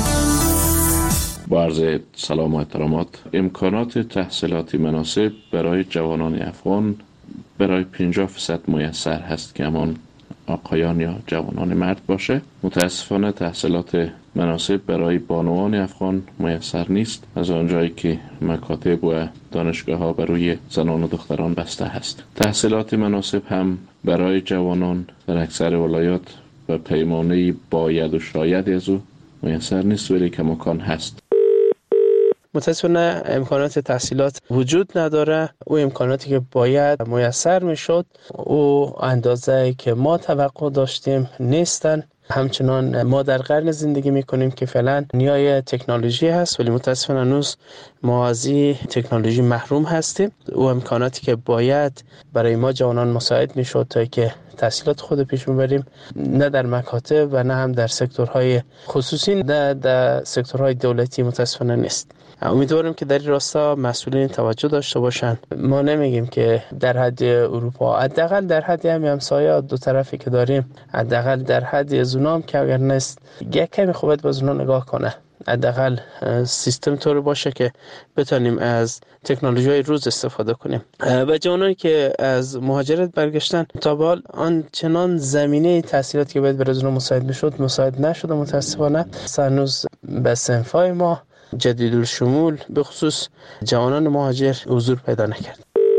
با عرض سلام و احترامات، امکانات تحصیلاتی مناسب برای جوانان افغان برای پنجاه درصد میسر هست که همان آقایان یا جوانان مرد باشه. متاسفانه تحصیلات مناسب برای بانوان افغان میسر نیست، از آنجایی که مکاتب و دانشگاه ها برای زنان و دختران بسته هست. تحصیلات مناسب هم برای جوانان در اکثر ولایات و پیمانه باید و شاید از او میسر نیست، ولی که مکان هست. متاسفانه امکانات تحصیلات وجود نداره. او امکاناتی که باید میسر میشد او اندازه که ما توقع داشتیم نیستن. همچنان ما در قرن زندگی میکنیم که فعلا نیای تکنولوژی هست، ولی متاسفانه هنوز ما از این تکنولوژی محروم هستیم. او امکاناتی که باید برای ما جوانان مساعد میشد تا که تحصیلات خود پیش ببریم، نه در مکاتب و نه هم در سکتورهای خصوصی، نه در سکتورهای دولتی متاسفانه نیست. امیدوارم که در این راستا مسئولین توجه داشته باشن. ما نمیگیم که در حد اروپا، حداقل در حد همین همسایه دو طرفی که داریم، حداقل در حد از اونام که اگر نیست یک کمی خوبت باز اونا نگاه کنه. حداقل سیستم طور باشه که بتونیم از تکنولوژی های روز استفاده کنیم. و جوانانی که از مهاجرت برگشتن تا به حال آن چنان زمینه تحصیلاتی که باید برای اونا مساعد میشد مساعد نشده متاسفانه. هنوز به صنفای ما جدید الشمول به خصوص جوانان مهاجر حضور پیدا نکرد.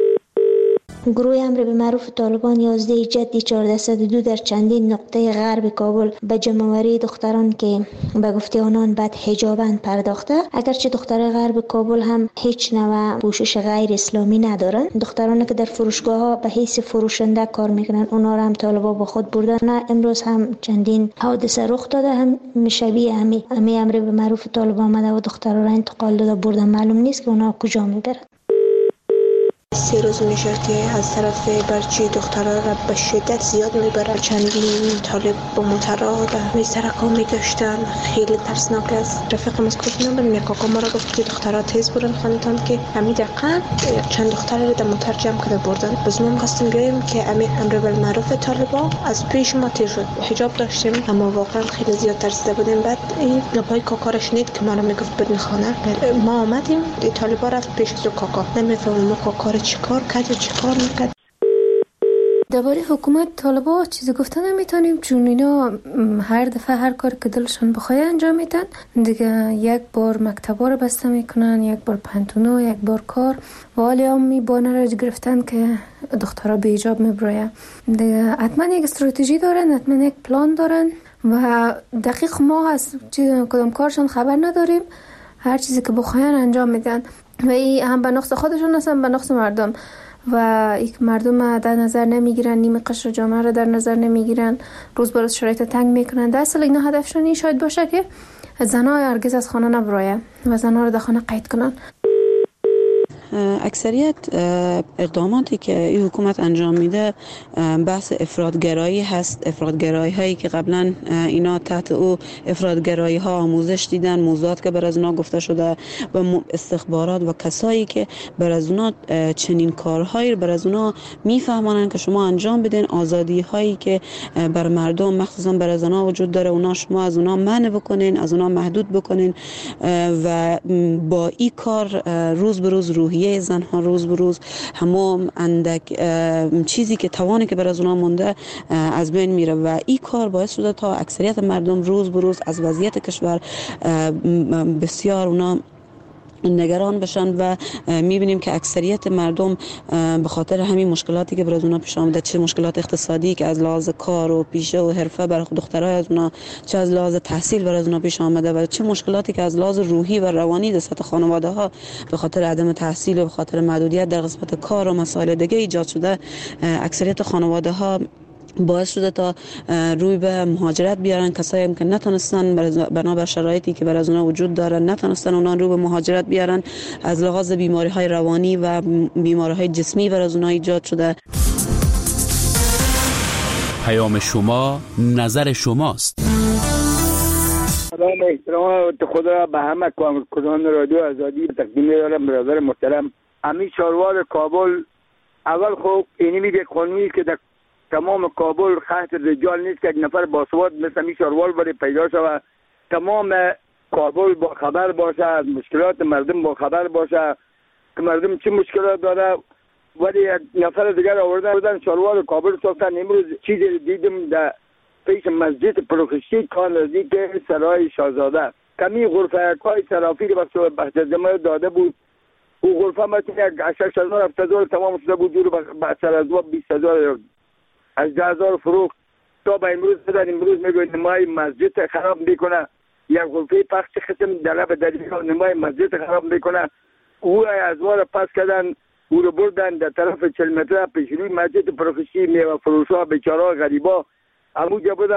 گروه امر به معروف طالبان یازده جدی چهارصد و دو در چندین نقطه غرب کابل به جمع‌آوری دختران که به گفته آنان بد حجابند پرداخته. اگرچه دختران غرب کابل هم هیچ نوع پوشش غیر اسلامی ندارند، دخترانی که در فروشگاه ها به حیث فروشنده کار میکنن اونا را هم طالبان با خود بردن. نه امروز هم چندین حادثه رخ داده، هم شبیه همی همی امر به معروف طالبان آمده و دختران را انتقال داده بردن. معلوم نیست که اونا کجا میبرن. سه روز میشه که از طرف برچی دخترها را به شدت زیاد میبرن. چندین طالب با موترها در میسرکا میگشتن. خیلی ترسناک است. رفیقم از کجا نبودم، یک کاکا ما را گفت که دخترها تیز برن خانتان که همین دقیقا چند دختر را در موتر جمع کرده بردن. باز ما می‌خواستیم بیاییم که امیر امر بالمعروف طالبان از پیش ما تیر شد. حجاب داشتیم اما واقعا خیلی زیاد ترسیده بودیم. بعد این لبای کاکا را شنید که ما را میگفت برین خانه. ما آمدیم، طالبان رفت پیش از کاکا. نمیفهمم ما کاکا چیکار کرد و چیکار میکرد. درباره حکومت طالبان چیزی گفتن نمیتونیم، چون اینا هر دفعه هر کار که دلشون بخواد انجام میدن. دیگه یک بار مکتبا رو بسته میکنن، یک بار پنتونا، یک بار کار. و حالی هم می بانه را گرفتن که دخترها به حجاب میبراید. دیگه حتما یک استراتژی دارن، حتما یک پلان دارن و دقیق ما از کدام کارشون خبر نداریم. هر چیزی که بخواین انجام میدن و این هم به نقص خودشون هستن، به نقص مردم. و این مردم در نظر نمیگیرن، نیمه قشر جامعه رو در نظر نمیگیرن، روز به روز شرایط تنگ میکنن. در اصل اینا هدفشون این شاید باشه که زنها هرگز از خانه نبراین و زنها رو در خانه قید کنن. اکثریت اقداماتی که این حکومت انجام میده بحث افراطگرایی هست. افراطگرایی هایی که قبلا اینا تحت او افراطگرایی ها آموزش دیدن، موضوعات که بر از اونا گفته شده و استخبارات و کسایی که بر از اونا چنین کارهایی بر از اونا میفهمانن که شما انجام بدین. آزادی هایی که بر مردم مخصوصا بر از اونا وجود داره اونا شما از اونا منع بکنین، از اونا محدود بکنین و با این کار روز به روز روحی زنها روز به روز همون اندک چیزی که توانی که بر از اونا مونده از بین میره و این کار باعث شده تا اکثریت مردم روز به روز از وضعیت کشور بسیار اونا نگران بشن و میبینیم که اکثریت مردم به خاطر همین مشکلاتی که برای اونا پیش آمده، چه مشکلات اقتصادی که از لحاظ کار و پیشه و حرفه برای دخترای از اونا، چه از لحاظ تحصیل برای اونا پیش آمده و چه مشکلاتی که از لحاظ روحی و روانی در سطح خانواده ها به خاطر عدم تحصیل و به خاطر محدودیت در قسمت کار و مسائل دیگه ایجاد شده. اکثریت خانواده ها باعث شده تا روی به مهاجرت بیارن. کسایی هم که نتونستن بنابر شرایطی که بر از اونها وجود داره نتونستن اونها رو به مهاجرت بیارن، از لحاظ بیماری های روانی و بیماری های جسمی بر از اونها ایجاد شده. پیام شما نظر شماست. سلام احترام خدا به همه کارکنان رادیو آزادی تقدیم می‌کنم. برادر محترم امیر چاروار کابل، اول خوب اینی میگه قانونی که در تمام کابل خط رجال نیست که یک نفر باسواد مثل می شاروال بره پیدا شود. تمام کابل با خبر باشه، از مشکلات مردم با خبر باشه که مردم چه مشکلات داره. ولی یک نفر دیگر آوردن بودن شاروال کابل ساختن. امروز چیزی دیدم در پیش مسجد پروخشتی کان نزدیک سرای شاهزاده کمی غرفه کای صرافی که بخش بخشدمه داده بود. او غرفه مثل یک شش هزار هفت هزار تمام شده بود، دور بخشر از و بیست هزار از ده هزار فروخت تا به امروز بدن. امروز میگوید نمای مسجد خراب میکنه، یک غرفه پخش قسم دره به دریگه نمای مسجد خراب میکنه. او از وار پس کردن، او رو بردن در طرف چل متر پیش روی مسجد پروخشتی میوه فروشا بیچارا غریبا همونجا بودن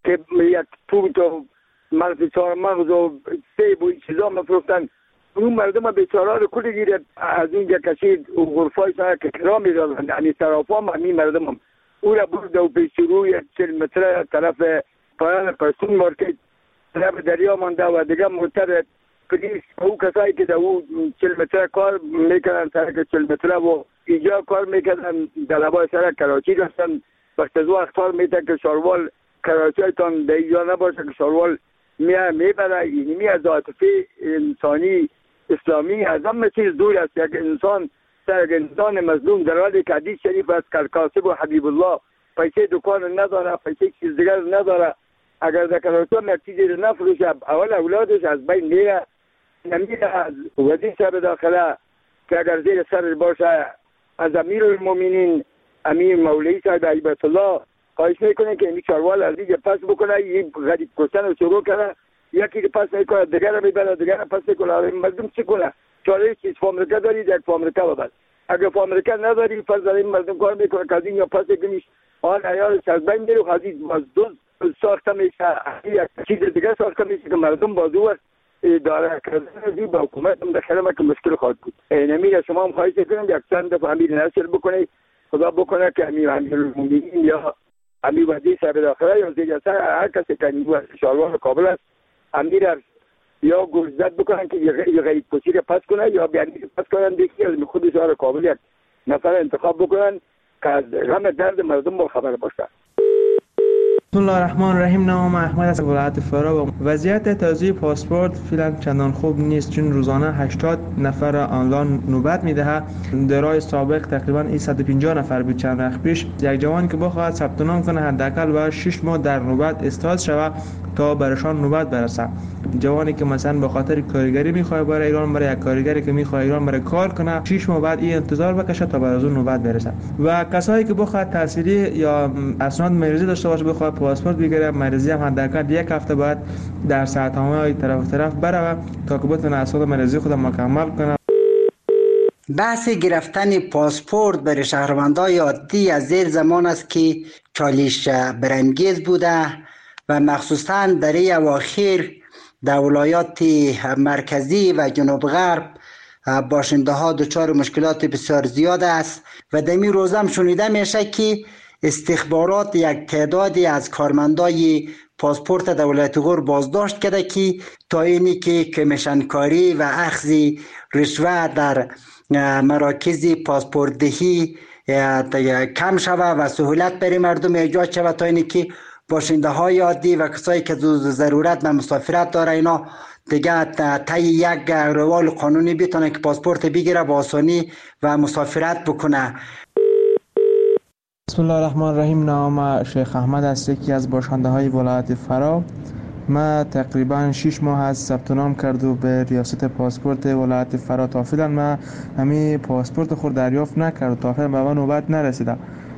که یک توت و مغز چهار مغز و سیب و این چیزا میفروختن. اون مردم بیچاره رو کلی گیرد از اینجا کشید و غرفای سر که کرا میدادن، یعنی صرافا هم همین مردم هم او را برد و پیش روی چل متر طرف پایان پرسون مارکت طرف دریا مانده و دیگه مرتب پلیس او کسایی که در او چل متر کار میکنن سرک چل متر و اینجا کار میکنن در لبای سرک کراچی داشتن وقت از وقت کار میتن که شاروال کراچی هایتان در اینجا نباشه که شاروال میه میبره. اینی می از عاطفه انسانی اسلامی از همه چیز دور است. یک انسان یک انسان مظلوم در حالی که حدیث شریف است که کاسب و حبیب الله پیسه دکان نداره، پیسه چیز دیگر نداره، اگر در کراچی یک چیزی رو نفروشه اول اولادش از بین میره. نمیره از وزیر صاحب داخله که اگر زیر سر باشه از امیر المومنین امیر مولوی صاحب هیبت الله خواهش میکنه که این چاروال از اینجا پس بکنه، یه غریب کشتن رو شروع کنه، یکی که پس میکنه دیگر رو میبره، دیگر رو پس میکنه. مردم چی کنه؟ چاره چیز فامریکا دارید یک فامریکا ببر، اگر فامریکا نداری پس در این مردم کار میکنه که از این یا پس کنیش آن عیالش از بین میره و از این باز دوز ساخته میشه، یک چیز دیگر ساخته میشه که مردم بازو اداره کردن با حکومت هم داخل ما که مشکل خواهد بود. نمیره شما هم خواهش کنم یک چند دفعه امیر نصر بکنید، خدا بکنه که امیر امیر المومنین یا امیر وزیر صاحب داخله یا زیر سر هر کسی که نیروی شاروان کابل است امیر یا گوزدت بکنن که یه غریب کشی رو پس کنن یا بیانی پس کنن دیگه از خود شهر کابل یک نفر انتخاب بکنن که از غم درد مردم با خبر باشه. بسم الله الرحمن الرحیم. نام احمد از ولایت فرا. وضعیت توزیع پاسپورت فعلا چندان خوب نیست چون روزانه هشتاد نفر آنلاین نوبت میدهد. در راه سابق تقریبا صد و پنجاه نفر بود چند وقت پیش. یک جوان که بخواهد ثبت نام کنه حداقل باید شش ماه در نوبت استاد شود تا برشان نوبت برسه. جوانی که مثلا به خاطر کارگری میخواد برای ایران، برای یک کارگری که میخواد ایران برای کار کنه شش ماه بعد این انتظار بکشه تا بعد از اون نوبت برسه. و کسایی که بخواد تحصیلی یا اسناد مریضی داشته باشه بخواد پاسپورت بگیره، مریضی هم حداقل یک هفته بعد در ساعت‌های طرف طرف بره تا که بتونه اسناد مریضی خود مکمل کنه. بحث گرفتن پاسپورت برای شهروندان عادی از زیر زمان است که چالش برانگیز بوده و مخصوصا در این اواخر در ولایات مرکزی و جنوب غرب باشنده ها دچار مشکلات بسیار زیاد است و در این روزه هم شنیده میشه که استخبارات یک تعدادی از کارمندای پاسپورت دولت غور بازداشت کرده که تا اینی که کمیشنکاری و اخذ رشوه در مراکز پاسپورت دهی کم شود و سهولت برای مردم ایجاد شود تا اینی که باشنده های عادی و کسایی که ضرورت و مسافرت داره اینا دیگه طی یک روال قانونی بتونه که پاسپورت بگیره با آسانی و مسافرت بکنه. بسم الله الرحمن الرحیم. نام شیخ احمد است، یکی از باشنده های ولایت فرا. ما تقریبا شش ماه از ثبت نام کرد و به ریاست پاسپورت ولایت فرا تا فعلا ما همین پاسپورت خود دریافت نکرد تا فعلا به من نوبت نرسیده.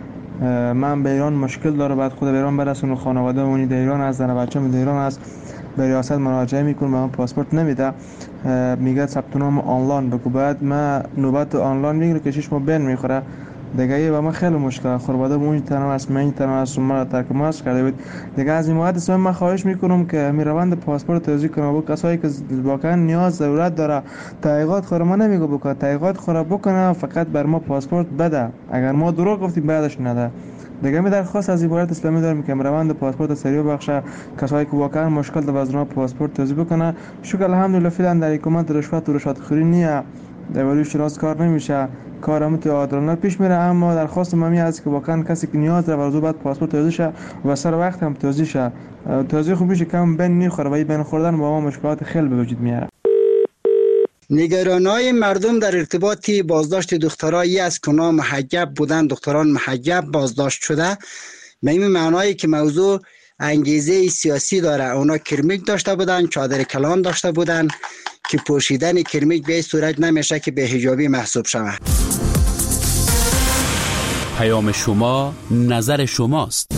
من به ایران مشکل داره، بعد خود به ایران برسونم، خانواده مونی در ایران است، زن بچه‌م در ایران است، به ریاست مراجعه میکنم به من پاسپورت نمیده، میگه ثبت نام آنلاین بگو. بعد ما نوبت آنلاین میگیره که شش ماه بین میخوره دیگه و من خیلی مشکل خانواده مونی تنها است، من تنها است، ما ترک ماست کرده بود دیگه. از این مواد اسم من خواهش میکنم که می روند پاسپورت توضیح کنه با کسایی که واقعا نیاز ضرورت داره. تایید خود ما نمیگه بکنه، تایید خود بکنه، فقط بر ما پاسپورت بده، اگر ما دروغ گفتیم بعدش نده دیگه. می درخواست از عبارت اسلامی دارم که روند پاسپورت سریع بخشه، کسایی که واقعا مشکل داره از اونها پاسپورت توضیح بکنه. شکر الحمدلله فعلا در حکومت رشوت و رشوت خوری نیه، در ولی شراز کار نمیشه، کار هم تو عادلانه پیش میره. اما درخواست ممی است که واقعا کسی که نیاز داره ورزو بعد پاسپورت توضیح شه و سر وقت هم توضیح شه. توضیح خوب میشه کم بین میخوره و این بین خوردن با ما مشکلات خیلی به وجود میاره. نگرانای مردم در ارتباط بازداشت دخترایی است که اونا محجب بودن، دختران محجب بازداشت شده، به این معنایی که موضوع انگیزه سیاسی داره. اونا کرمیک داشته بودن، چادر کلان داشته بودن که پوشیدن کرمیک به صورت نمیشه که به حجابی محسوب شود. پیام شما نظر شماست.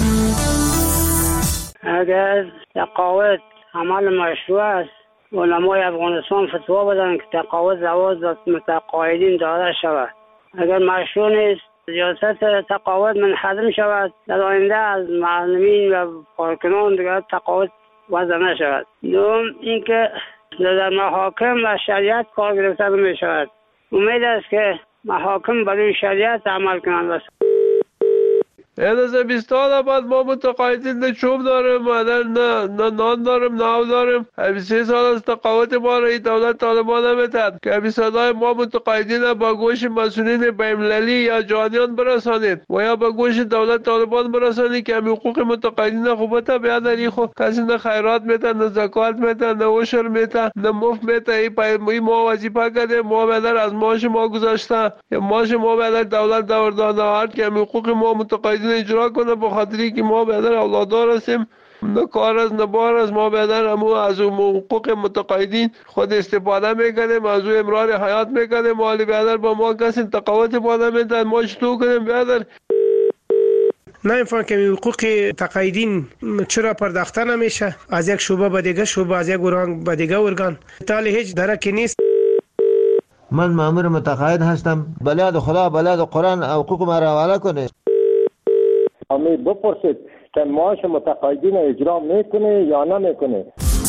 اگر تقاعد عمل مشروع است، علمای افغانستان فتوا بدن که تقاعد زواج متقاعدین داده شود. اگر مشروع نیست، سیاست تقاعد منحدم شود، در آینده از معلمین و کارکنان دیگر تقاعد وضع نشود. دوم اینکه در محاکم و شریعت کار گرفته می شود. امید است که محاکم برای شریعت عمل کنند. از بیست سال بعد ما متقاعدین نه چوب داریم، نه نه نان داریم، نه آب داریم. بیست سه سال از تقاعد ما را دولت طالبان نمیتد که بیست صدای ما متقاعدین با گوش مسئولین بین‌المللی یا جهانیان برسانید و یا با گوش دولت طالبان برسانید که حقوق متقاعدین خوبتا بیادری خو کسی نه خیرات میتن، نه زکات میتن، نه عشر میتن، نه مفت میتن. ای پای ما وظیفه کرده، ما بدر از ماش ما گذاشته، ماش ما بدر دولت دور داده هر که حقوق ما متقاعدین اجرا کنه، به خاطری که ما بدر اولادار هستیم، نه کار از نه بار از ما بدر همو از حقوق متقاعدین خود استفاده میکنیم، از او امرار حیات میکنیم. مالی بدر با ما کسی تقاعد پاده میدن، ما چطور کنیم بدر؟ نمیفهم که حقوق تقاعدین چرا پرداخته نمیشه از یک شعبه به دیگه شعبه، از یک ارگان به دیگه ارگان، تالی هیچ درکی نیست. من مامور متقاعد هستم، بلاد خدا بلاد قرآن حقوق ما را حواله کنه. امی بپرسید که معاش متقاعدین اجرا میکنه یا نمیکنه.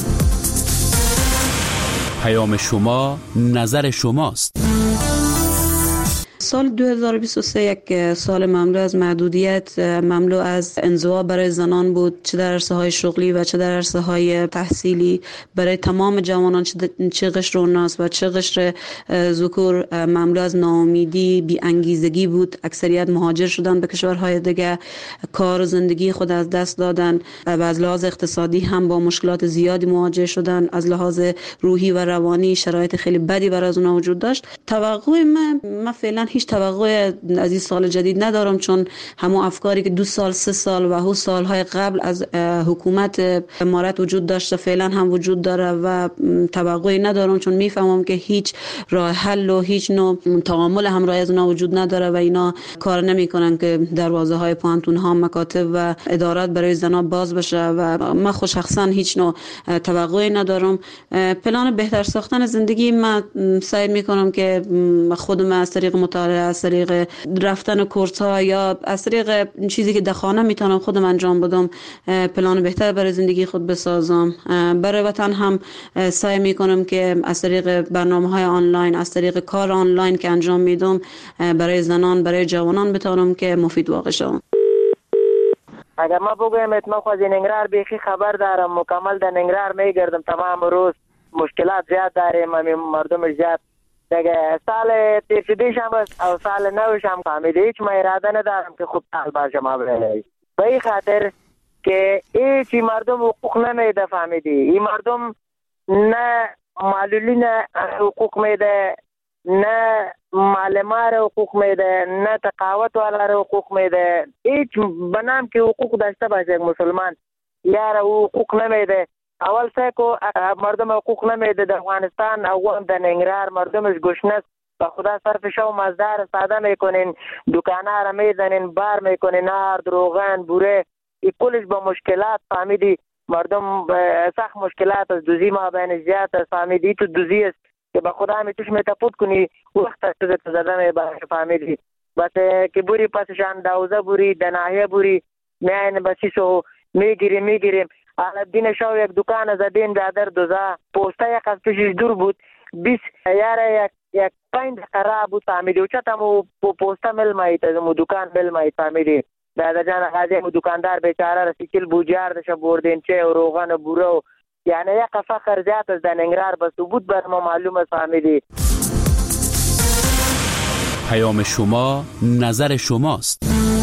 پیام شما نظر شماست. سال دو هزار و بیست و سه یک سال مملو از محدودیت، مملو از انزوا برای زنان بود، چه در عرصه های شغلی و چه در عرصه های تحصیلی. برای تمام جوانان چه قشر اوناس و چه قشر ذکور مملو از ناامیدی، بی انگیزگی بود. اکثریت مهاجر شدن به کشورهای دیگه، کار و زندگی خود از دست دادن و از لحاظ اقتصادی هم با مشکلات زیادی مواجه شدن. از لحاظ روحی و روانی شرایط خیلی بدی برای از اونها وجود داشت. توقع من من فعلا هیچ توقع از این سال جدید ندارم، چون همون افکاری که دو سال سه سال و هو سالهای قبل از حکومت امارت وجود داشته فعلا هم وجود داره و توقعی ندارم، چون میفهمم که هیچ راه حل و هیچ نوع تعامل همراه از اونا وجود نداره و اینا کار نمیکنن که دروازه های پانتون ها، مکاتب و ادارات برای زنا باز بشه و من خود شخصا هیچ نوع توقعی ندارم. پلان بهتر ساختن زندگی من سعی میکنم که خودم از طریق مطالعه، از طریق رفتن کورس ها یا از طریق چیزی که در خانه میتونم خودم انجام بدم پلان بهتر برای زندگی خود بسازم. برای وطن هم سعی میکنم که از طریق برنامه های آنلاین، از طریق کار آنلاین که انجام میدم برای زنان، برای جوانان بتونم که مفید واقع شوم. اگر ما بگویم اتما خواهد ننگرار بیخی خبر دارم، مکمل در ننگرار میگردم تمام روز، مشکلات زیاد داریم، مردم زیاد دیگه. سال تیفیدیش هم او سال نوش هم فهمیده، هیچ ما اراده ندارم که خوب سال باشم آبره به این خاطر که ایچی مردم حقوق نمیده. فهمیدی این مردم نه معلولین حقوق میده، نه معلمان حقوق میده، نه تقاوت والا حقوق میده. هیچ بنام که حقوق داشته باشه مسلمان یار حقوق نمیده. اول سه مردم حقوق نمیده در افغانستان، اول در ننگرهار مردمش گشنه به خدا صرف شو مزدار ساده میکنین، دکانه را میزنین، بار میکنین، نار، روغن، بوره، این کلش با مشکلات. فهمیدی مردم سخت مشکلات از دوزی ما بین زیاد است. فهمیدی تو دوزی است که به خدا همی توش میتپود کنی وقت است تو زده میباشه. فهمیدی بس که بوری پسشان دوزه بوری دناهیه بوری میاین بسیسو میگیریم میگیریم حالا دین شو یک دکان زدین دادر دوزا پوسته یک از پیشش دور بود بیس یاره یک یک پنج قرار بود. فهمیدی و چطا مو پوسته مل مایید از مو دکان مل مایید. فهمیدی دادا جان غازی مو دکاندار بیچاره رسیکل بوجار دشه بردین چه و روغن و بوره و یعنی یک فخر زیاد از دننگرار به ثبوت بر ما معلوم است. فهمیدی پیام شما نظر شماست.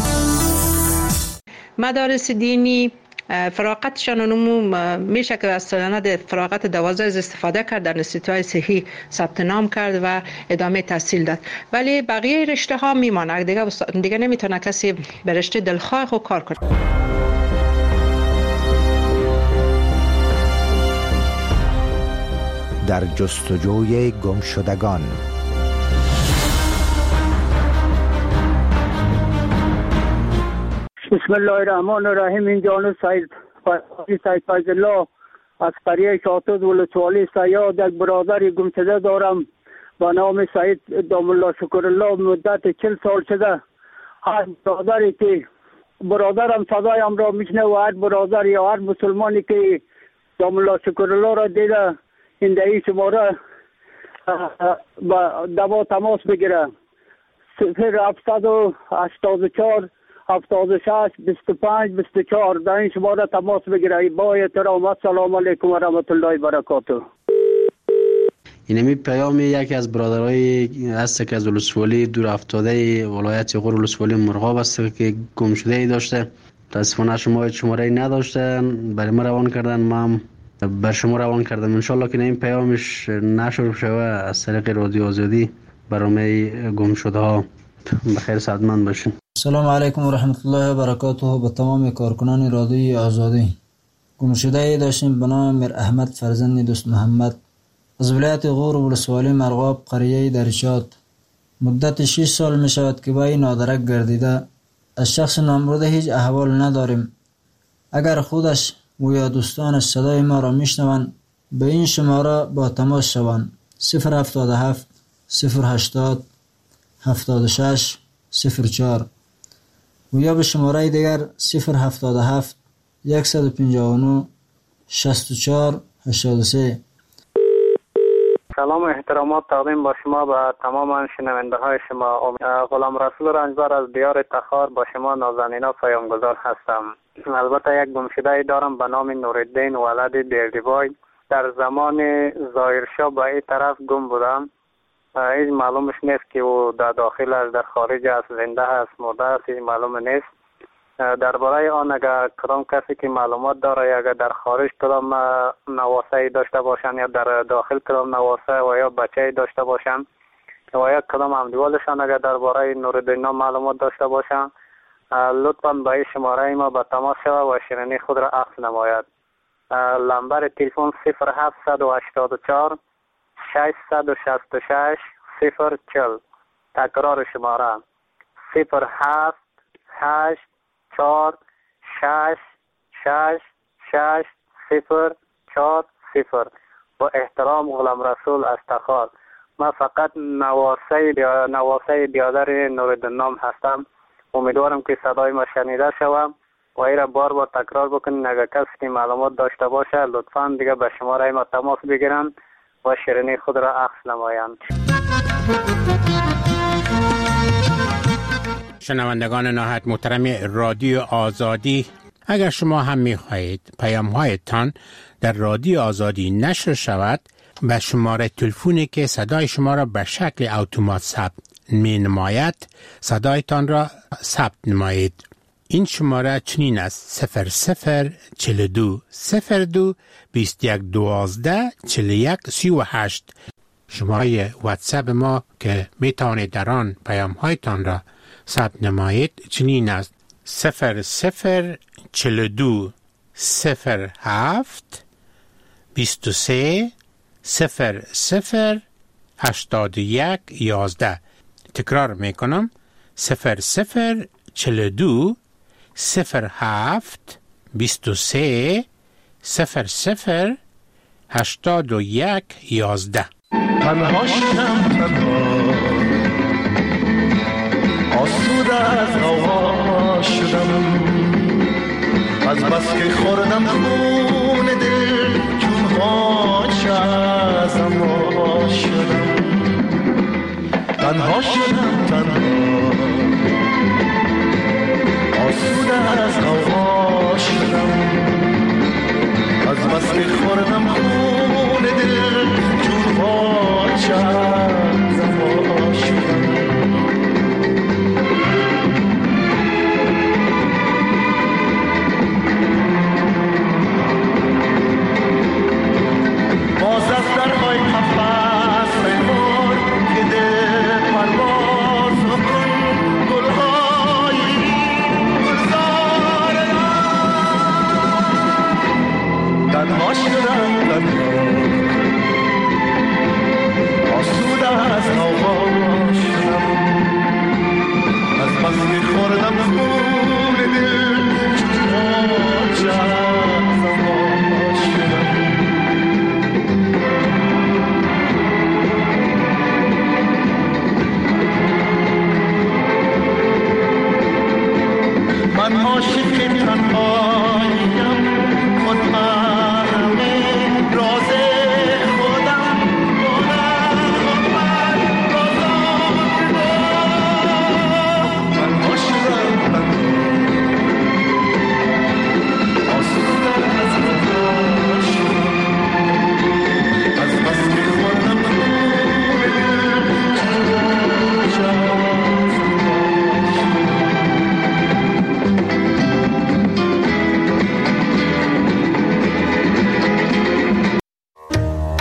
مدارس دینی فراغتشان نمو میشه که از سند فراغت دوازده استفاده کرد، در انستیتوهای صحی ثبت نام کرد و ادامه تحصیل داد، ولی بقیه رشته ها میمانه دیگه دیگه نمیتونه کسی به رشته دلخواه خود کار کنه. در جستجوی گمشدگان. بسم الله الرحمن الرحیم. این جانو سید سید فیض الله از قریه شاطوز ولسوالی سیاد یک برادر گمشده دارم با نام سید دام الله شکر الله. مدت چل سال شده هر برادری که برادرم صدایم را میشنه و هر برادر یا هر مسلمانی که داملا شکرالله را دیده این دهی شماره با دوا تماس بگیره صفر هفتصد و هشتاد و چهار هفتاد و شش بیست و پنج بیست و چهار در این شماره تماس بگیره. با احترام السلام علیکم و رحمت الله و برکاته. اینمی پیام یکی از برادرای هست که از ولسوالی دور افتاده ولایت غور ولسوالی مرغاب است که گم شده ای داشته. متاسفانه شما شماره ای نداشتن، برای ما روان کردن، ما هم بر شما روان کردم. ان شاء الله که این پیامش نشر شوه از طریق رادیو آزادی برای گم شده ها. بخیر سعادتمند باشین. سلام علیکم و رحمت الله و برکاته. به تمام کارکنان رادیو آزادی. گم شده ای داشتیم به نام میر احمد فرزند دوست محمد از ولایت غور ولسوالی مرغاب قریه درشات. مدت شش سال می شود که با این نادرک گردیده. از شخص نامبرده هیچ احوال نداریم. اگر خودش و یا دوستانش صدای ما را میشنوند به این شماره با تماس شوند. صفر هفتاد و هفت صفر هشتاد هفتاد و شش صفر چهار و یا به شماره دیگر صفر هفتاد و هفت صد و پنجاه و نه شصت و چهار هشتاد و سه. سلام و احترامات تقدیم با شما به تمام شنونده های شما. غلام رسول رنجبر از دیار تخار با شما نازنینا پیامگذار هستم. البته یک گمشده دارم به نام نورالدین ولد بیردیبای. در زمان ظاهرشاه به این طرف گم بودم. هیچ معلومش نیست که او در داخل است، در خارج است، زنده است، مرده است، هیچ معلوم نیست. درباره آن اگر کدام کسی که معلومات داره، اگر در خارج کدام نواسه داشته باشند یا در داخل کدام نواسه و یا بچه داشته باشند و یا کدام همدیوالشان اگر درباره نورالدین معلومات داشته باشند، لطفاً به این شماره ما به تماس شود و شیرینی خود را عکس نماید. لمبر تلفن صفر هفتصد و هشتاد و چهار ششصد و شصت و شش صفر چهل. تکرار شماره صفر هفت هشت چهار شش شش شش صفر چهار صفر. با احترام غلام رسول از تخار. من فقط نواسه نواسه بیادر نورالدین نام هستم. امیدوارم که صدای ما شنیده شوم و ای را بار بار تکرار بکنین. اگر کسی که معلومات داشته باشه لطفاً دیگه به شماره ما تماس بگیرن و شیرینی خود را عکس نمایند. شنوندگان نهایت محترم رادیو آزادی، اگر شما هم می خواهید پیام هایتان در رادیو آزادی نشر شود، به شماره تلفنی که صدای شما را به شکل اتومات ثبت می نماید صدایتان را ثبت نمایید. این شماره چنین است: صفر صفر چهل و دو صفر دو بیست و یک دوازده چهل و یک سی و هشت. شماره واتساپ ما که می توانید در آن پیام هایتان را ثبت نمایید چنین است: صفر صفر چهل و دو صفر هفت بیست و سه صفر صفر هشتاد و یک یازده. تکرار می کنم: صفر صفر چهل و دو صفر هفت بیست و سه صفر صفر هشتاد و یک یازده. تنها شدم تنها آسوده از غوغا شدم، از بس که خوردم خون دل چون هاچ ازم وا شدم. تنها شدم تنها آسوده از غوغا شدم، از بس که خوردم خون